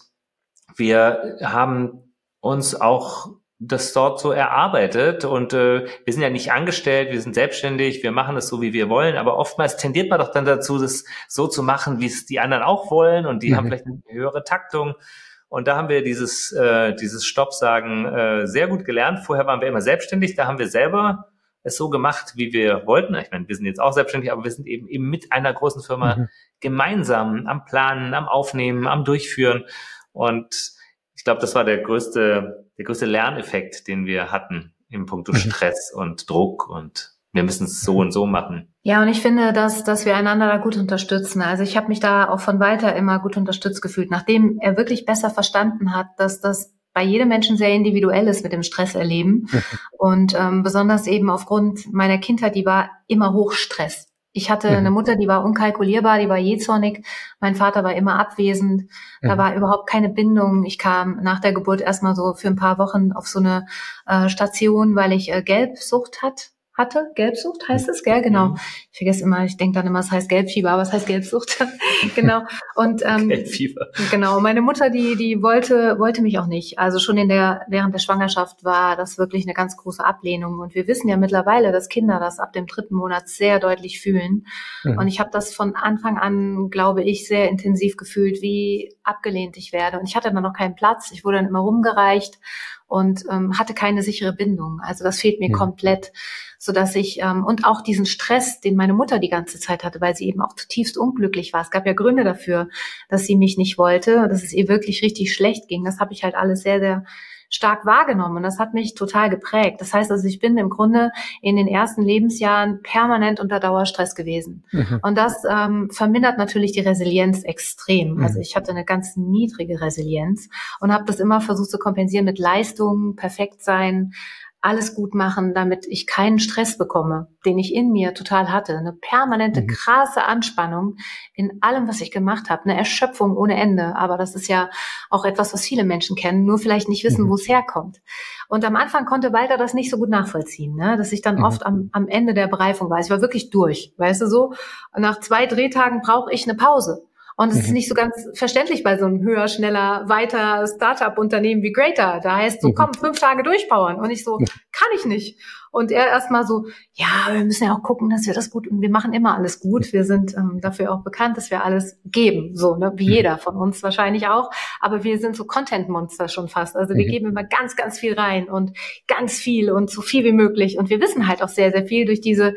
wir haben uns auch das dort so erarbeitet. Und äh, wir sind ja nicht angestellt, wir sind selbstständig, wir machen es so, wie wir wollen. Aber oftmals tendiert man doch dann dazu, das so zu machen, wie es die anderen auch wollen. Und die mhm. haben vielleicht eine höhere Taktung. Und da haben wir dieses äh, dieses Stopp-Sagen äh, sehr gut gelernt. Vorher waren wir immer selbstständig, da haben wir selber es so gemacht, wie wir wollten. Ich meine, wir sind jetzt auch selbstständig, aber wir sind eben eben mit einer großen Firma mhm. gemeinsam am Planen, am Aufnehmen, am Durchführen. Und ich glaube, das war der größte der größte Lerneffekt, den wir hatten im Punkto Stress und Druck, und wir müssen es so und so machen. Ja, und ich finde, dass dass wir einander da gut unterstützen. Also ich habe mich da auch von Walter immer gut unterstützt gefühlt, nachdem er wirklich besser verstanden hat, dass das bei jedem Menschen sehr individuell ist mit dem Stress erleben. Und ähm, besonders eben aufgrund meiner Kindheit, die war immer Hochstress. Ich hatte mhm. eine Mutter, die war unkalkulierbar, die war jähzornig. Mein Vater war immer abwesend. Da mhm. war überhaupt keine Bindung. Ich kam nach der Geburt erstmal so für ein paar Wochen auf so eine äh, Station, weil ich äh, Gelbsucht hat. hatte. Gelbsucht heißt es, gell? Genau. Ich vergesse immer, ich denke dann immer, es heißt Gelbfieber, aber es heißt Gelbsucht. Genau. Und ähm, Gelbfieber. Genau. Meine Mutter, die die wollte wollte mich auch nicht. Also schon in der während der Schwangerschaft war das wirklich eine ganz große Ablehnung. Und wir wissen ja mittlerweile, dass Kinder das ab dem dritten Monat sehr deutlich fühlen. Mhm. Und ich habe das von Anfang an, glaube ich, sehr intensiv gefühlt, wie abgelehnt ich werde. Und ich hatte dann noch keinen Platz. Ich wurde dann immer rumgereicht und ähm, hatte keine sichere Bindung. Also das fehlt mir mhm. komplett, so dass ich ähm, und auch diesen Stress, den meine Mutter die ganze Zeit hatte, weil sie eben auch zutiefst unglücklich war. Es gab ja Gründe dafür, dass sie mich nicht wollte, dass es ihr wirklich richtig schlecht ging. Das habe ich halt alles sehr, sehr stark wahrgenommen, und das hat mich total geprägt. Das heißt also, ich bin im Grunde in den ersten Lebensjahren permanent unter Dauerstress gewesen. Mhm. Und das ähm, vermindert natürlich die Resilienz extrem. Mhm. Also ich hatte eine ganz niedrige Resilienz und habe das immer versucht zu kompensieren mit Leistung, perfekt sein, alles gut machen, damit ich keinen Stress bekomme, den ich in mir total hatte. Eine permanente, mhm. krasse Anspannung in allem, was ich gemacht habe. Eine Erschöpfung ohne Ende. Aber das ist ja auch etwas, was viele Menschen kennen, nur vielleicht nicht wissen, mhm. wo es herkommt. Und am Anfang konnte Walter das nicht so gut nachvollziehen, ne? Dass ich dann mhm. oft am, am Ende der Bereifung war. Ich war wirklich durch, weißt du so. Nach zwei Drehtagen brauche ich eine Pause. Und es Mhm. ist nicht so ganz verständlich bei so einem höher, schneller, weiter Startup-Unternehmen wie Greater. Da heißt so, Mhm. komm, fünf Tage durchpowern. Und ich so, kann ich nicht. Und er erstmal so, ja, wir müssen ja auch gucken, dass wir das gut, und wir machen immer alles gut. Wir sind ähm, dafür auch bekannt, dass wir alles geben, so, ne, wie Mhm. jeder von uns wahrscheinlich auch. Aber wir sind so Content-Monster schon fast. Also wir Mhm. geben immer ganz, ganz viel rein und ganz viel und so viel wie möglich. Und wir wissen halt auch sehr, sehr viel durch diese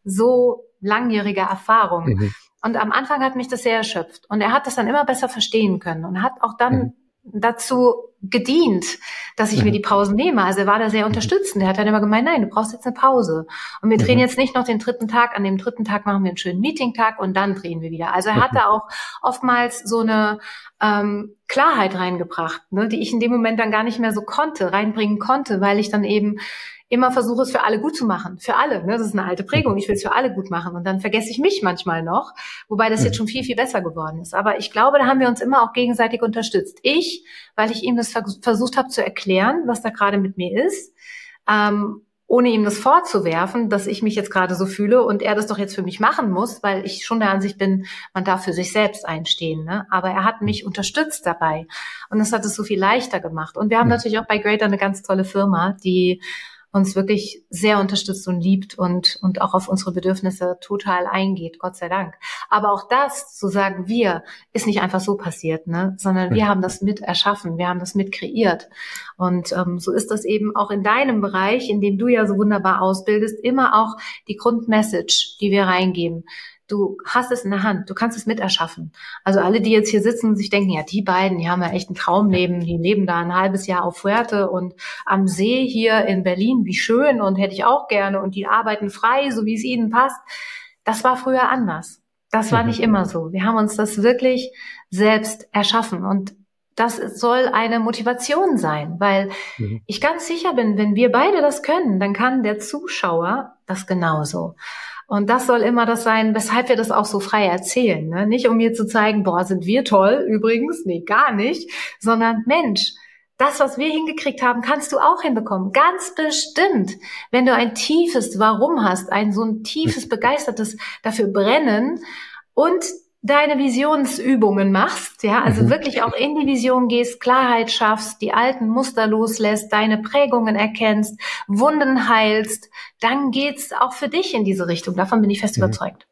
so langjährige Erfahrung. Mhm. Und am Anfang hat mich das sehr erschöpft. Und er hat das dann immer besser verstehen können und hat auch dann Mhm. dazu gedient, dass ich Mhm. mir die Pausen nehme. Also er war da sehr unterstützend. Er hat dann immer gemeint, nein, du brauchst jetzt eine Pause. Und wir drehen Mhm. jetzt nicht noch den dritten Tag. An dem dritten Tag machen wir einen schönen Meeting-Tag und dann drehen wir wieder. Also er hat da auch oftmals so eine ähm, Klarheit reingebracht, ne, die ich in dem Moment dann gar nicht mehr so konnte, reinbringen konnte, weil ich dann eben immer versuche, es für alle gut zu machen. Für alle. Ne? Das ist eine alte Prägung. Ich will es für alle gut machen. Und dann vergesse ich mich manchmal noch, wobei das jetzt schon viel, viel besser geworden ist. Aber ich glaube, da haben wir uns immer auch gegenseitig unterstützt. Ich, weil ich ihm das versucht habe zu erklären, was da gerade mit mir ist, ähm, ohne ihm das vorzuwerfen, dass ich mich jetzt gerade so fühle und er das doch jetzt für mich machen muss, weil ich schon der Ansicht bin, man darf für sich selbst einstehen. Ne? Aber er hat mich unterstützt dabei. Und das hat es so viel leichter gemacht. Und wir haben natürlich auch bei Greater eine ganz tolle Firma, die uns wirklich sehr unterstützt und liebt und und auch auf unsere Bedürfnisse total eingeht, Gott sei Dank. Aber auch das, so sagen wir, ist nicht einfach so passiert, ne? Sondern wir haben das mit erschaffen, wir haben das mit kreiert. Und ähm, so ist das eben auch in deinem Bereich, in dem du ja so wunderbar ausbildest, immer auch die Grundmessage, die wir reingeben. Du hast es in der Hand, du kannst es miterschaffen. Also alle, die jetzt hier sitzen und sich denken, ja, die beiden, die haben ja echt ein Traumleben, die leben da ein halbes Jahr auf Fuerte und am See hier in Berlin, wie schön und hätte ich auch gerne und die arbeiten frei, so wie es ihnen passt. Das war früher anders. Das war nicht immer so. Wir haben uns das wirklich selbst erschaffen und das soll eine Motivation sein, weil mhm. ich ganz sicher bin, wenn wir beide das können, dann kann der Zuschauer das genauso. Und das soll immer das sein, weshalb wir das auch so frei erzählen. Ne? Nicht um mir zu zeigen, boah, sind wir toll, übrigens, nee, gar nicht, sondern Mensch, das, was wir hingekriegt haben, kannst du auch hinbekommen. Ganz bestimmt. Wenn du ein tiefes Warum hast, ein so ein tiefes, begeistertes dafür brennen und deine Visionsübungen machst, ja, also mhm. wirklich auch in die Vision gehst, Klarheit schaffst, die alten Muster loslässt, deine Prägungen erkennst, Wunden heilst, dann geht's auch für dich in diese Richtung. Davon bin ich fest mhm. überzeugt.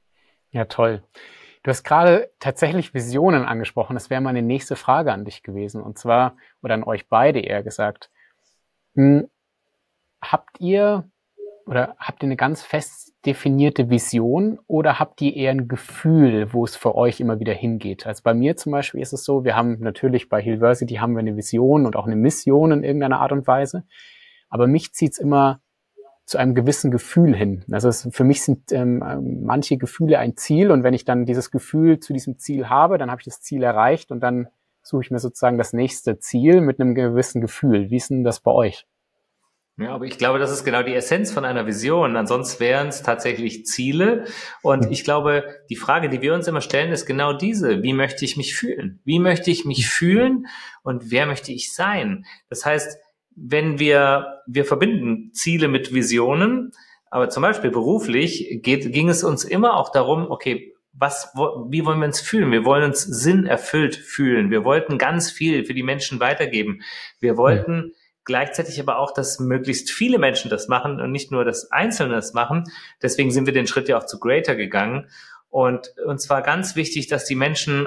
Ja, toll. Du hast gerade tatsächlich Visionen angesprochen. Das wäre meine nächste Frage an dich gewesen. Und zwar, oder an euch beide eher gesagt, hm, habt ihr oder habt ihr eine ganz fest definierte Vision oder habt ihr eher ein Gefühl, wo es für euch immer wieder hingeht? Also bei mir zum Beispiel ist es so, wir haben natürlich bei Healversity haben wir eine Vision und auch eine Mission in irgendeiner Art und Weise, aber mich zieht's immer zu einem gewissen Gefühl hin. Also es, für mich sind ähm, manche Gefühle ein Ziel und wenn ich dann dieses Gefühl zu diesem Ziel habe, dann habe ich das Ziel erreicht und dann suche ich mir sozusagen das nächste Ziel mit einem gewissen Gefühl. Wie ist denn das bei euch? Ja, aber ich glaube, das ist genau die Essenz von einer Vision. Ansonsten wären es tatsächlich Ziele. Und ich glaube, die Frage, die wir uns immer stellen, ist genau diese. Wie möchte ich mich fühlen? Wie möchte ich mich fühlen? Und wer möchte ich sein? Das heißt, wenn wir, wir verbinden Ziele mit Visionen, aber zum Beispiel beruflich geht, ging es uns immer auch darum, okay, was, wie wollen wir uns fühlen? Wir wollen uns sinnerfüllt fühlen. Wir wollten ganz viel für die Menschen weitergeben. Wir wollten gleichzeitig aber auch, dass möglichst viele Menschen das machen und nicht nur das Einzelne das machen. Deswegen sind wir den Schritt ja auch zu Greater gegangen. Und uns war ganz wichtig, dass die Menschen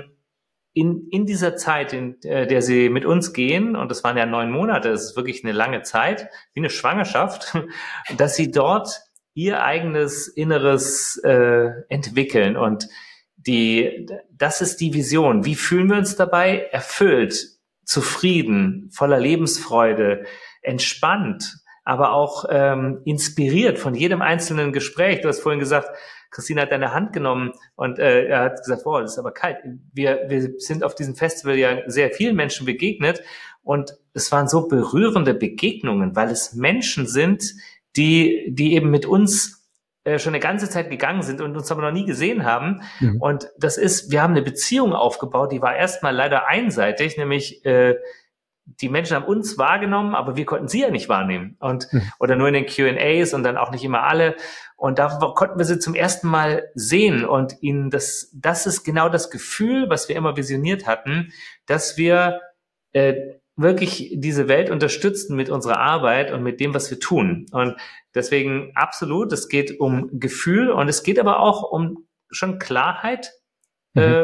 in, in dieser Zeit, in der sie mit uns gehen, und das waren ja neun Monate, das ist wirklich eine lange Zeit, wie eine Schwangerschaft, dass sie dort ihr eigenes Inneres äh, entwickeln. Und die, das ist die Vision. Wie fühlen wir uns dabei? Erfüllt, zufrieden, voller Lebensfreude, entspannt, aber auch ähm, inspiriert von jedem einzelnen Gespräch. Du hast vorhin gesagt, Christine hat deine Hand genommen und äh, er hat gesagt, boah, das ist aber kalt. Wir, wir sind auf diesem Festival ja sehr vielen Menschen begegnet und es waren so berührende Begegnungen, weil es Menschen sind, die, die eben mit uns schon eine ganze Zeit gegangen sind und uns aber noch nie gesehen haben. Mhm. Und das ist, wir haben eine Beziehung aufgebaut, die war erstmal leider einseitig, nämlich äh, die Menschen haben uns wahrgenommen, aber wir konnten sie ja nicht wahrnehmen. Und, mhm. oder nur in den Q and A's und dann auch nicht immer alle. Und da konnten wir sie zum ersten Mal sehen und ihnen das, das ist genau das Gefühl, was wir immer visioniert hatten, dass wir äh, wirklich diese Welt unterstützen mit unserer Arbeit und mit dem, was wir tun. Und deswegen absolut, es geht um Gefühl und es geht aber auch um schon Klarheit. Mhm. Äh,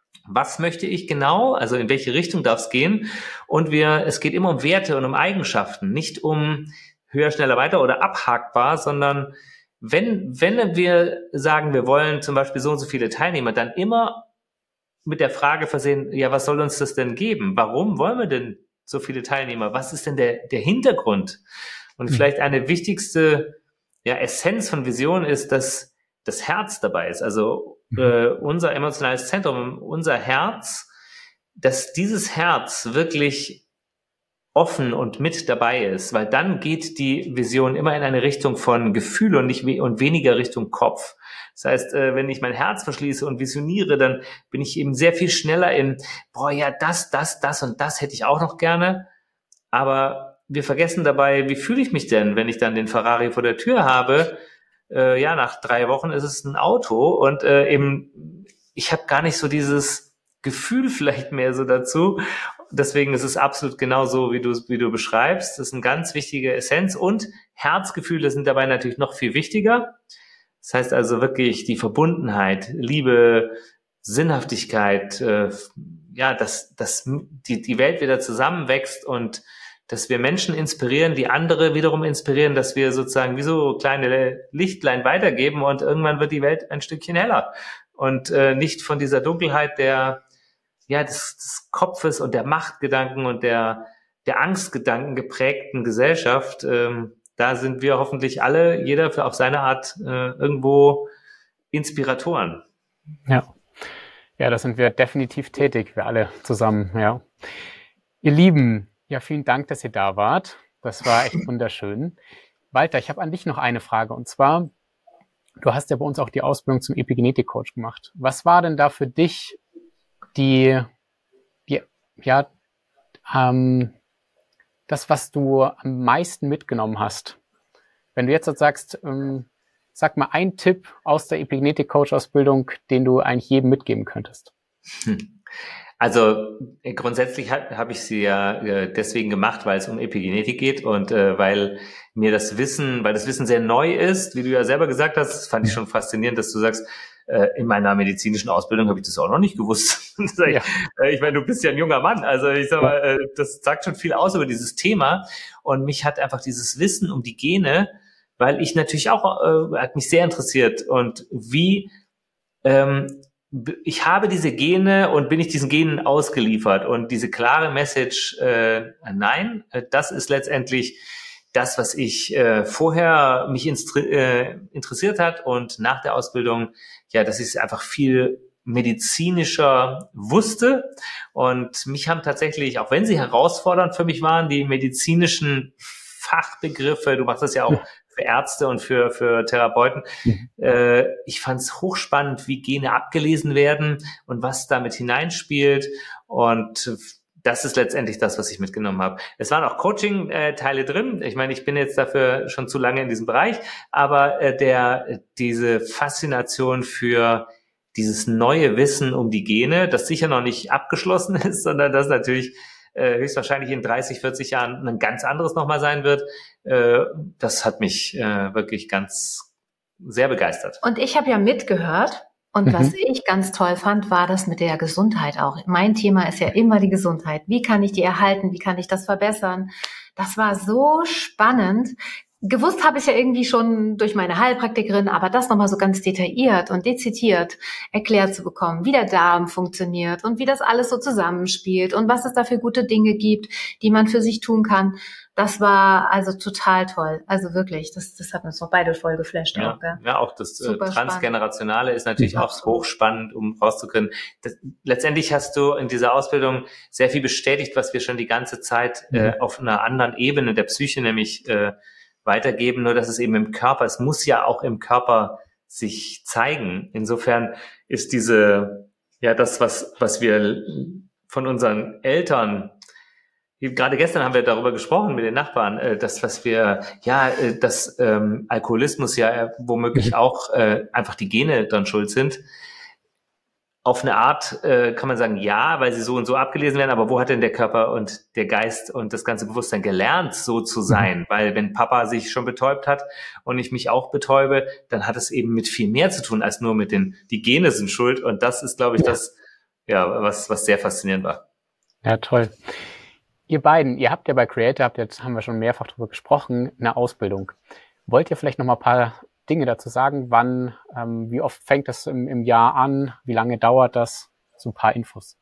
was möchte ich genau? Also in welche Richtung darf es gehen? Und wir, es geht immer um Werte und um Eigenschaften, nicht um höher, schneller, weiter oder abhakbar, sondern wenn, wenn wir sagen, wir wollen zum Beispiel so und so viele Teilnehmer, dann immer mit der Frage versehen, ja, was soll uns das denn geben? Warum wollen wir denn so viele Teilnehmer? Was ist denn der, der Hintergrund? Und vielleicht eine wichtigste, ja, Essenz von Vision ist, dass das Herz dabei ist. Also äh, unser emotionales Zentrum, unser Herz, dass dieses Herz wirklich offen und mit dabei ist, weil dann geht die Vision immer in eine Richtung von Gefühl und nicht we- und weniger Richtung Kopf. Das heißt, äh, wenn ich mein Herz verschließe und visioniere, dann bin ich eben sehr viel schneller in, boah, ja, das, das, das und das hätte ich auch noch gerne. Aber wir vergessen dabei, wie fühle ich mich denn, wenn ich dann den Ferrari vor der Tür habe? Äh, ja, nach drei Wochen ist es ein Auto und äh, eben, ich habe gar nicht so dieses Gefühl vielleicht mehr so dazu. Deswegen ist es absolut genau so, wie du wie du beschreibst. Das ist eine ganz wichtige Essenz und Herzgefühle sind dabei natürlich noch viel wichtiger. Das heißt also wirklich die Verbundenheit, Liebe, Sinnhaftigkeit, äh, ja, dass dass die die Welt wieder zusammenwächst und dass wir Menschen inspirieren, die andere wiederum inspirieren, dass wir sozusagen wie so kleine Lichtlein weitergeben und irgendwann wird die Welt ein Stückchen heller und äh, nicht von dieser Dunkelheit der ja des, des Kopfes und der Machtgedanken und der der Angstgedanken geprägten Gesellschaft. Ähm, da sind wir hoffentlich alle, jeder für auf seine Art äh, irgendwo Inspiratoren. Ja, ja, da sind wir definitiv tätig, wir alle zusammen. Ja, ihr Lieben. Ja, vielen Dank, dass ihr da wart. Das war echt wunderschön. Walter, ich habe an dich noch eine Frage. Und zwar, du hast ja bei uns auch die Ausbildung zum Epigenetik-Coach gemacht. Was war denn da für dich die, die ja, ähm, das, was du am meisten mitgenommen hast? Wenn du jetzt sagst, ähm, sag mal einen Tipp aus der Epigenetik-Coach-Ausbildung, den du eigentlich jedem mitgeben könntest. Hm. Also äh, grundsätzlich habe hab ich sie ja äh, deswegen gemacht, weil es um Epigenetik geht und äh, weil mir das Wissen, weil das Wissen sehr neu ist, wie du ja selber gesagt hast, das fand ich schon faszinierend, dass du sagst, äh, in meiner medizinischen Ausbildung habe ich das auch noch nicht gewusst. Ja. ich, ich meine, du bist ja ein junger Mann, also ich sag mal, äh, das sagt schon viel aus über dieses Thema und mich hat einfach dieses Wissen um die Gene, weil ich natürlich auch, äh, hat mich sehr interessiert und wie ähm, ich habe diese Gene und bin ich diesen Genen ausgeliefert und diese klare Message, äh, nein, das ist letztendlich das, was ich äh, vorher mich instri- äh, interessiert hat und nach der Ausbildung, ja, dass ich es einfach viel medizinischer wusste und mich haben tatsächlich, auch wenn sie herausfordernd für mich waren, die medizinischen Fachbegriffe, du machst das ja auch für Ärzte und für für Therapeuten. Mhm. Äh, ich fand es hochspannend, wie Gene abgelesen werden und was damit hineinspielt. Und das ist letztendlich das, was ich mitgenommen habe. Es waren auch Coaching-Teile drin. Ich meine, ich bin jetzt dafür schon zu lange in diesem Bereich, aber äh, der diese Faszination für dieses neue Wissen um die Gene, das sicher noch nicht abgeschlossen ist, sondern das natürlich äh, höchstwahrscheinlich in dreißig, vierzig Jahren ein ganz anderes nochmal sein wird. Äh, das hat mich äh, wirklich ganz sehr begeistert. Und ich habe ja mitgehört und mhm. was ich ganz toll fand, war das mit der Gesundheit auch. Mein Thema ist ja immer die Gesundheit. Wie kann ich die erhalten? Wie kann ich das verbessern? Das war so spannend. Gewusst habe ich ja irgendwie schon durch meine Heilpraktikerin, aber das nochmal so ganz detailliert und dezidiert erklärt zu bekommen, wie der Darm funktioniert und wie das alles so zusammenspielt und was es da für gute Dinge gibt, die man für sich tun kann. Das war also total toll. Also wirklich, das, das hat uns noch beide voll geflasht. Ja, auch, gell? Ja, auch das äh, Transgenerationale ist natürlich ja. auch hochspannend, um rauszukriegen. Das, letztendlich hast du in dieser Ausbildung sehr viel bestätigt, was wir schon die ganze Zeit mhm. äh, auf einer anderen Ebene der Psyche, nämlich äh, weitergeben, nur dass es eben im Körper, es muss ja auch im Körper sich zeigen. Insofern ist diese, ja, das, was, was wir von unseren Eltern Gerade gestern haben wir darüber gesprochen mit den Nachbarn, äh, dass was wir, ja, äh, dass ähm, Alkoholismus ja äh, womöglich auch äh, einfach die Gene dann schuld sind. Auf eine Art äh, kann man sagen, ja, weil sie so und so abgelesen werden, aber wo hat denn der Körper und der Geist und das ganze Bewusstsein gelernt, so zu sein? Mhm. Weil wenn Papa sich schon betäubt hat und ich mich auch betäube, dann hat es eben mit viel mehr zu tun, als nur mit den, die Gene sind schuld. Und das ist, glaube ich, ja. das, ja, was, was sehr faszinierend war. Ja, toll. Ihr beiden, ihr habt ja bei Creator, habt jetzt haben wir schon mehrfach darüber gesprochen, eine Ausbildung. Wollt ihr vielleicht noch mal ein paar Dinge dazu sagen, wann, ähm, wie oft fängt das im, im Jahr an, wie lange dauert das, so ein paar Infos.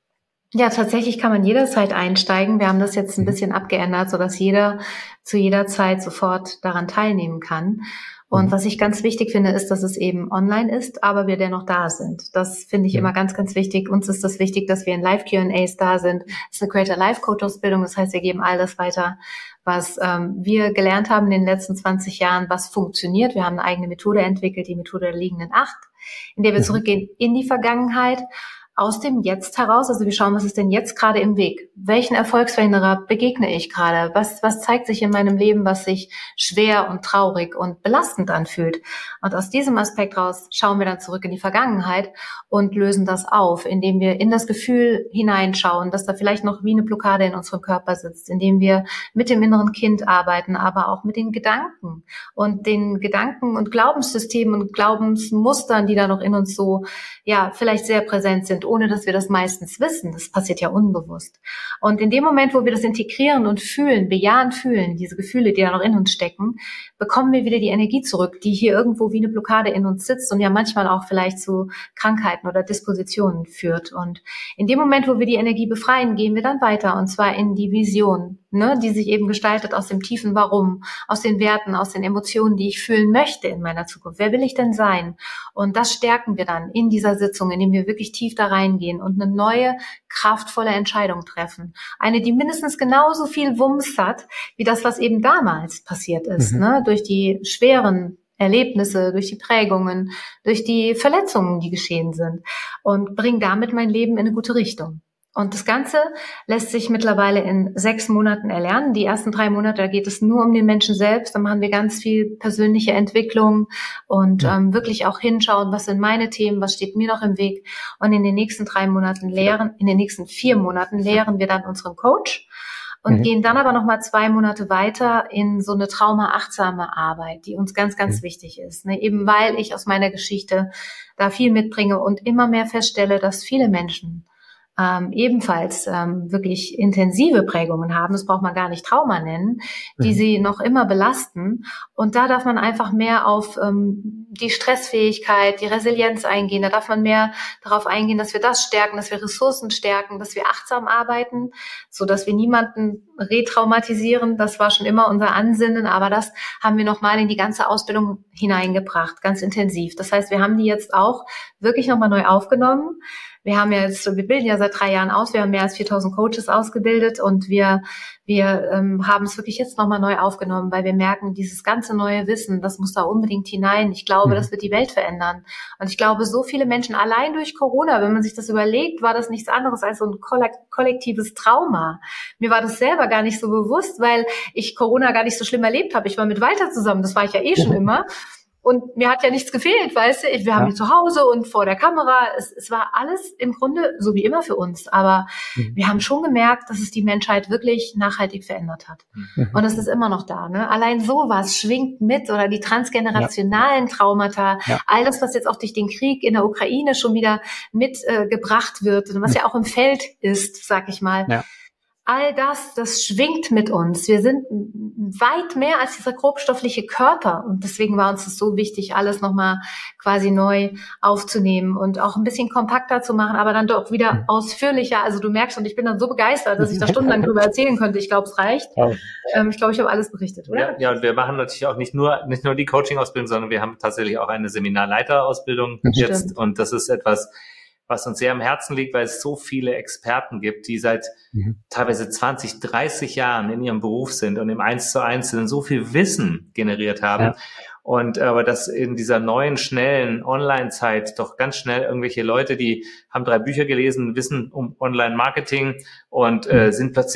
Ja, tatsächlich kann man jederzeit einsteigen. Wir haben das jetzt ein bisschen abgeändert, sodass jeder zu jeder Zeit sofort daran teilnehmen kann. Und was ich ganz wichtig finde, ist, dass es eben online ist, aber wir dennoch da sind. Das finde ich immer ganz, ganz wichtig. Uns ist es wichtig, dass wir in Live-Q and A's da sind. Es ist eine Creator Life Coach Ausbildung. Das heißt, wir geben all das weiter, was ähm, wir gelernt haben in den letzten zwanzig Jahren, was funktioniert. Wir haben eine eigene Methode entwickelt, die Methode der liegenden Acht, in der wir zurückgehen in die Vergangenheit, aus dem Jetzt heraus, also wir schauen, was ist denn jetzt gerade im Weg? Welchen Erfolgsverhinderer begegne ich gerade? Was, was zeigt sich in meinem Leben, was sich schwer und traurig und belastend anfühlt? Und aus diesem Aspekt raus schauen wir dann zurück in die Vergangenheit und lösen das auf, indem wir in das Gefühl hineinschauen, dass da vielleicht noch wie eine Blockade in unserem Körper sitzt, indem wir mit dem inneren Kind arbeiten, aber auch mit den Gedanken und den Gedanken und Glaubenssystemen und Glaubensmustern, die da noch in uns so, ja, vielleicht sehr präsent sind, ohne dass wir das meistens wissen. Das passiert ja unbewusst. Und in dem Moment, wo wir das integrieren und fühlen, bejahen fühlen, diese Gefühle, die da noch in uns stecken, bekommen wir wieder die Energie zurück, die hier irgendwo wie eine Blockade in uns sitzt und ja manchmal auch vielleicht zu Krankheiten oder Dispositionen führt. Und in dem Moment, wo wir die Energie befreien, gehen wir dann weiter, und zwar in die Vision, ne, die sich eben gestaltet aus dem tiefen Warum, aus den Werten, aus den Emotionen, die ich fühlen möchte in meiner Zukunft. Wer will ich denn sein? Und das stärken wir dann in dieser Sitzung, indem wir wirklich tief da reingehen und eine neue, kraftvolle Entscheidung treffen. Eine, die mindestens genauso viel Wumms hat, wie das, was eben damals passiert ist, mhm. ne, durch die schweren Erlebnisse, durch die Prägungen, durch die Verletzungen, die geschehen sind, und bringe damit mein Leben in eine gute Richtung. Und das Ganze lässt sich mittlerweile in sechs Monaten erlernen. Die ersten drei Monate, da geht es nur um den Menschen selbst. Da machen wir ganz viel persönliche Entwicklung und ja. ähm, wirklich auch hinschauen, was sind meine Themen, was steht mir noch im Weg. Und in den nächsten drei Monaten lehren, in den nächsten vier Monaten lehren wir dann unseren Coach und mhm. gehen dann aber nochmal zwei Monate weiter in so eine traumaachtsame Arbeit, die uns ganz, ganz mhm. wichtig ist. Ne? Eben weil ich aus meiner Geschichte da viel mitbringe und immer mehr feststelle, dass viele Menschen Ähm, ebenfalls ähm, wirklich intensive Prägungen haben, das braucht man gar nicht Trauma nennen, die mhm. sie noch immer belasten. Und da darf man einfach mehr auf ähm, die Stressfähigkeit, die Resilienz eingehen. Da darf man mehr darauf eingehen, dass wir das stärken, dass wir Ressourcen stärken, dass wir achtsam arbeiten, so dass wir niemanden retraumatisieren. Das war schon immer unser Ansinnen, aber das haben wir nochmal in die ganze Ausbildung hineingebracht, ganz intensiv. Das heißt, wir haben die jetzt auch wirklich nochmal neu aufgenommen. Wir haben ja jetzt, wir bilden ja seit drei Jahren aus, wir haben mehr als viertausend Coaches ausgebildet und wir wir ähm, haben es wirklich jetzt nochmal neu aufgenommen, weil wir merken, dieses ganze neue Wissen, das muss da unbedingt hinein. Ich glaube, mhm. das wird die Welt verändern. Und ich glaube, so viele Menschen, allein durch Corona, wenn man sich das überlegt, war das nichts anderes als so ein kollektives Trauma. Mir war das selber gar nicht so bewusst, weil ich Corona gar nicht so schlimm erlebt habe. Ich war mit Walter zusammen, das war ich ja eh schon immer. Und mir hat ja nichts gefehlt, weißt du, wir haben ja. hier zu Hause und vor der Kamera, es, es war alles im Grunde so wie immer für uns, aber mhm. wir haben schon gemerkt, dass es die Menschheit wirklich nachhaltig verändert hat. Mhm. Und es ist immer noch da, ne? Allein sowas schwingt mit, oder die transgenerationalen ja. Traumata, ja. all das, was jetzt auch durch den Krieg in der Ukraine schon wieder mitgebracht äh, wird und was mhm. ja auch im Feld ist, sag ich mal. Ja. All das, das schwingt mit uns. Wir sind weit mehr als dieser grobstoffliche Körper. Und deswegen war uns das so wichtig, alles nochmal quasi neu aufzunehmen und auch ein bisschen kompakter zu machen, aber dann doch wieder ausführlicher. Also du merkst, und ich bin dann so begeistert, dass ich da stundenlang drüber erzählen könnte. Ich glaube, es reicht. Ja. Ähm, ich glaube, ich habe alles berichtet, oder? Ja, ja, und wir machen natürlich auch nicht nur nicht nur die Coaching-Ausbildung, sondern wir haben tatsächlich auch eine Seminarleiterausbildung jetzt. Stimmt. Und das ist etwas, was uns sehr am Herzen liegt, weil es so viele Experten gibt, die seit mhm. teilweise zwanzig, dreißig Jahren in ihrem Beruf sind und im Eins zu Eins so viel Wissen generiert haben. Ja. Und aber dass in dieser neuen, schnellen Online-Zeit doch ganz schnell irgendwelche Leute, die haben drei Bücher gelesen, wissen um Online-Marketing und mhm. äh, sind plötzlich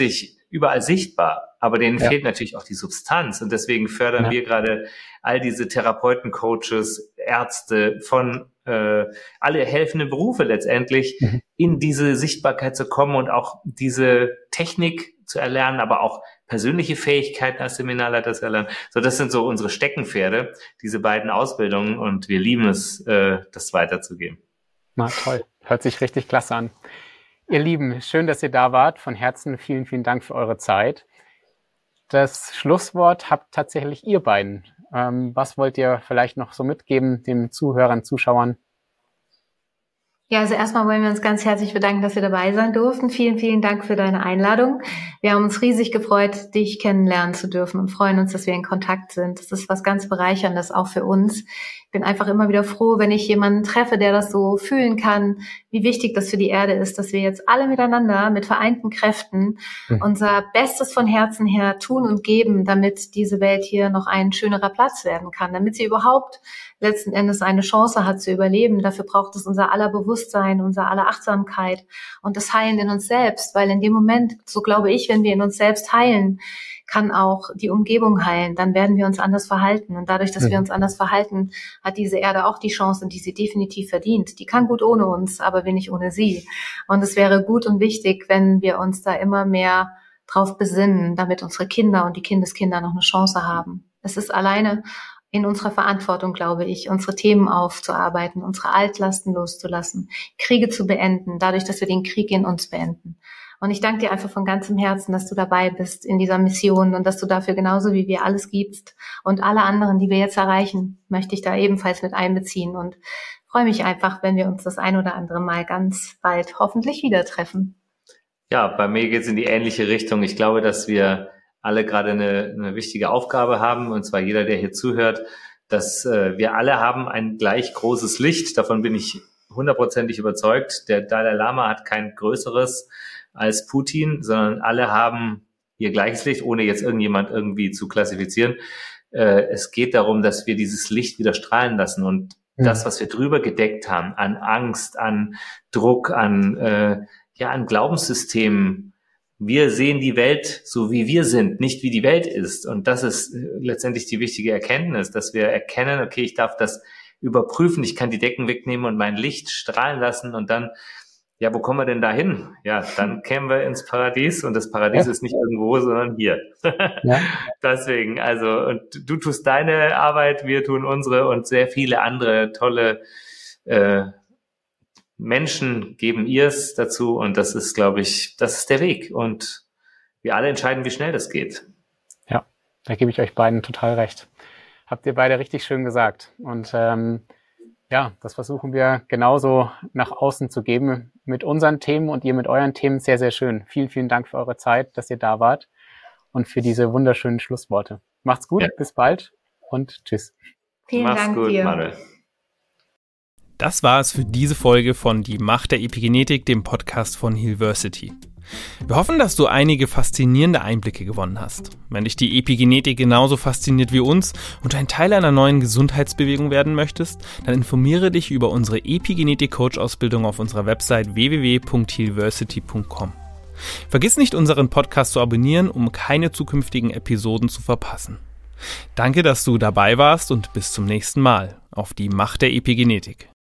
überall sichtbar, aber denen Ja. fehlt natürlich auch die Substanz. Und deswegen fördern Ja. wir gerade all diese Therapeuten, Coaches, Ärzte von äh, alle helfenden Berufe letztendlich, Mhm. in diese Sichtbarkeit zu kommen und auch diese Technik zu erlernen, aber auch persönliche Fähigkeiten als Seminarleiter zu erlernen. So, das sind so unsere Steckenpferde, diese beiden Ausbildungen, und wir lieben es, äh, das weiterzugeben. Na toll, hört sich richtig klasse an. Ihr Lieben, schön, dass ihr da wart. Von Herzen vielen, vielen Dank für eure Zeit. Das Schlusswort habt tatsächlich ihr beiden. Ähm, was wollt ihr vielleicht noch so mitgeben den Zuhörern, Zuschauern? Ja, also erstmal wollen wir uns ganz herzlich bedanken, dass wir dabei sein durften. Vielen, vielen Dank für deine Einladung. Wir haben uns riesig gefreut, dich kennenlernen zu dürfen und freuen uns, dass wir in Kontakt sind. Das ist was ganz Bereicherndes, auch für uns. Ich bin einfach immer wieder froh, wenn ich jemanden treffe, der das so fühlen kann, wie wichtig das für die Erde ist, dass wir jetzt alle miteinander mit vereinten Kräften Mhm. unser Bestes von Herzen her tun und geben, damit diese Welt hier noch ein schönerer Platz werden kann, damit sie überhaupt letzten Endes eine Chance hat zu überleben. Dafür braucht es unser aller Bewusstsein, unser aller Achtsamkeit und das Heilen in uns selbst, weil in dem Moment, so glaube ich, wenn wir in uns selbst heilen, kann auch die Umgebung heilen. Dann werden wir uns anders verhalten. Und dadurch, dass Mhm. wir uns anders verhalten, hat diese Erde auch die Chance, die sie definitiv verdient. Die kann gut ohne uns, aber wir nicht ohne sie. Und es wäre gut und wichtig, wenn wir uns da immer mehr drauf besinnen, damit unsere Kinder und die Kindeskinder noch eine Chance haben. Es ist alleine in unserer Verantwortung, glaube ich, unsere Themen aufzuarbeiten, unsere Altlasten loszulassen, Kriege zu beenden, dadurch, dass wir den Krieg in uns beenden. Und ich danke dir einfach von ganzem Herzen, dass du dabei bist in dieser Mission und dass du dafür genauso wie wir alles gibst. Und alle anderen, die wir jetzt erreichen, möchte ich da ebenfalls mit einbeziehen und freue mich einfach, wenn wir uns das ein oder andere Mal ganz bald hoffentlich wieder treffen. Ja, bei mir geht es in die ähnliche Richtung. Ich glaube, dass wir alle gerade eine, eine wichtige Aufgabe haben, und zwar jeder, der hier zuhört, dass äh, wir alle haben ein gleich großes Licht. Davon bin ich hundertprozentig überzeugt. Der Dalai Lama hat kein größeres als Putin, sondern alle haben ihr gleiches Licht, ohne jetzt irgendjemand irgendwie zu klassifizieren. Äh, es geht darum, dass wir dieses Licht wieder strahlen lassen, und Mhm. das, was wir drüber gedeckt haben, an Angst, an Druck, an, äh, ja, an Glaubenssystemen. Wir sehen die Welt so, wie wir sind, nicht wie die Welt ist. Und das ist äh, letztendlich die wichtige Erkenntnis, dass wir erkennen, okay, ich darf das überprüfen, ich kann die Decken wegnehmen und mein Licht strahlen lassen, und dann, ja, wo kommen wir denn da hin? Ja, dann kämen wir ins Paradies, und das Paradies Ja. ist nicht irgendwo, sondern hier. Ja. Deswegen, also, und du tust deine Arbeit, wir tun unsere, und sehr viele andere tolle äh, Menschen geben ihrs dazu, und das ist, glaube ich, das ist der Weg, und wir alle entscheiden, wie schnell das geht. Ja, da gebe ich euch beiden total recht. Habt ihr beide richtig schön gesagt. Und ähm, ja, das versuchen wir genauso nach außen zu geben mit unseren Themen und ihr mit euren Themen. Sehr, sehr schön. Vielen, vielen Dank für eure Zeit, dass ihr da wart und für diese wunderschönen Schlussworte. Macht's gut, Ja. bis bald und tschüss. Vielen Mach's Dank gut, dir. Manuel. Das war es für diese Folge von Die Macht der Epigenetik, dem Podcast von Healversity. Wir hoffen, dass du einige faszinierende Einblicke gewonnen hast. Wenn dich die Epigenetik genauso fasziniert wie uns und ein Teil einer neuen Gesundheitsbewegung werden möchtest, dann informiere dich über unsere Epigenetik-Coach-Ausbildung auf unserer Website w w w punkt healversity punkt com. Vergiss nicht, unseren Podcast zu abonnieren, um keine zukünftigen Episoden zu verpassen. Danke, dass du dabei warst, und bis zum nächsten Mal auf Die Macht der Epigenetik.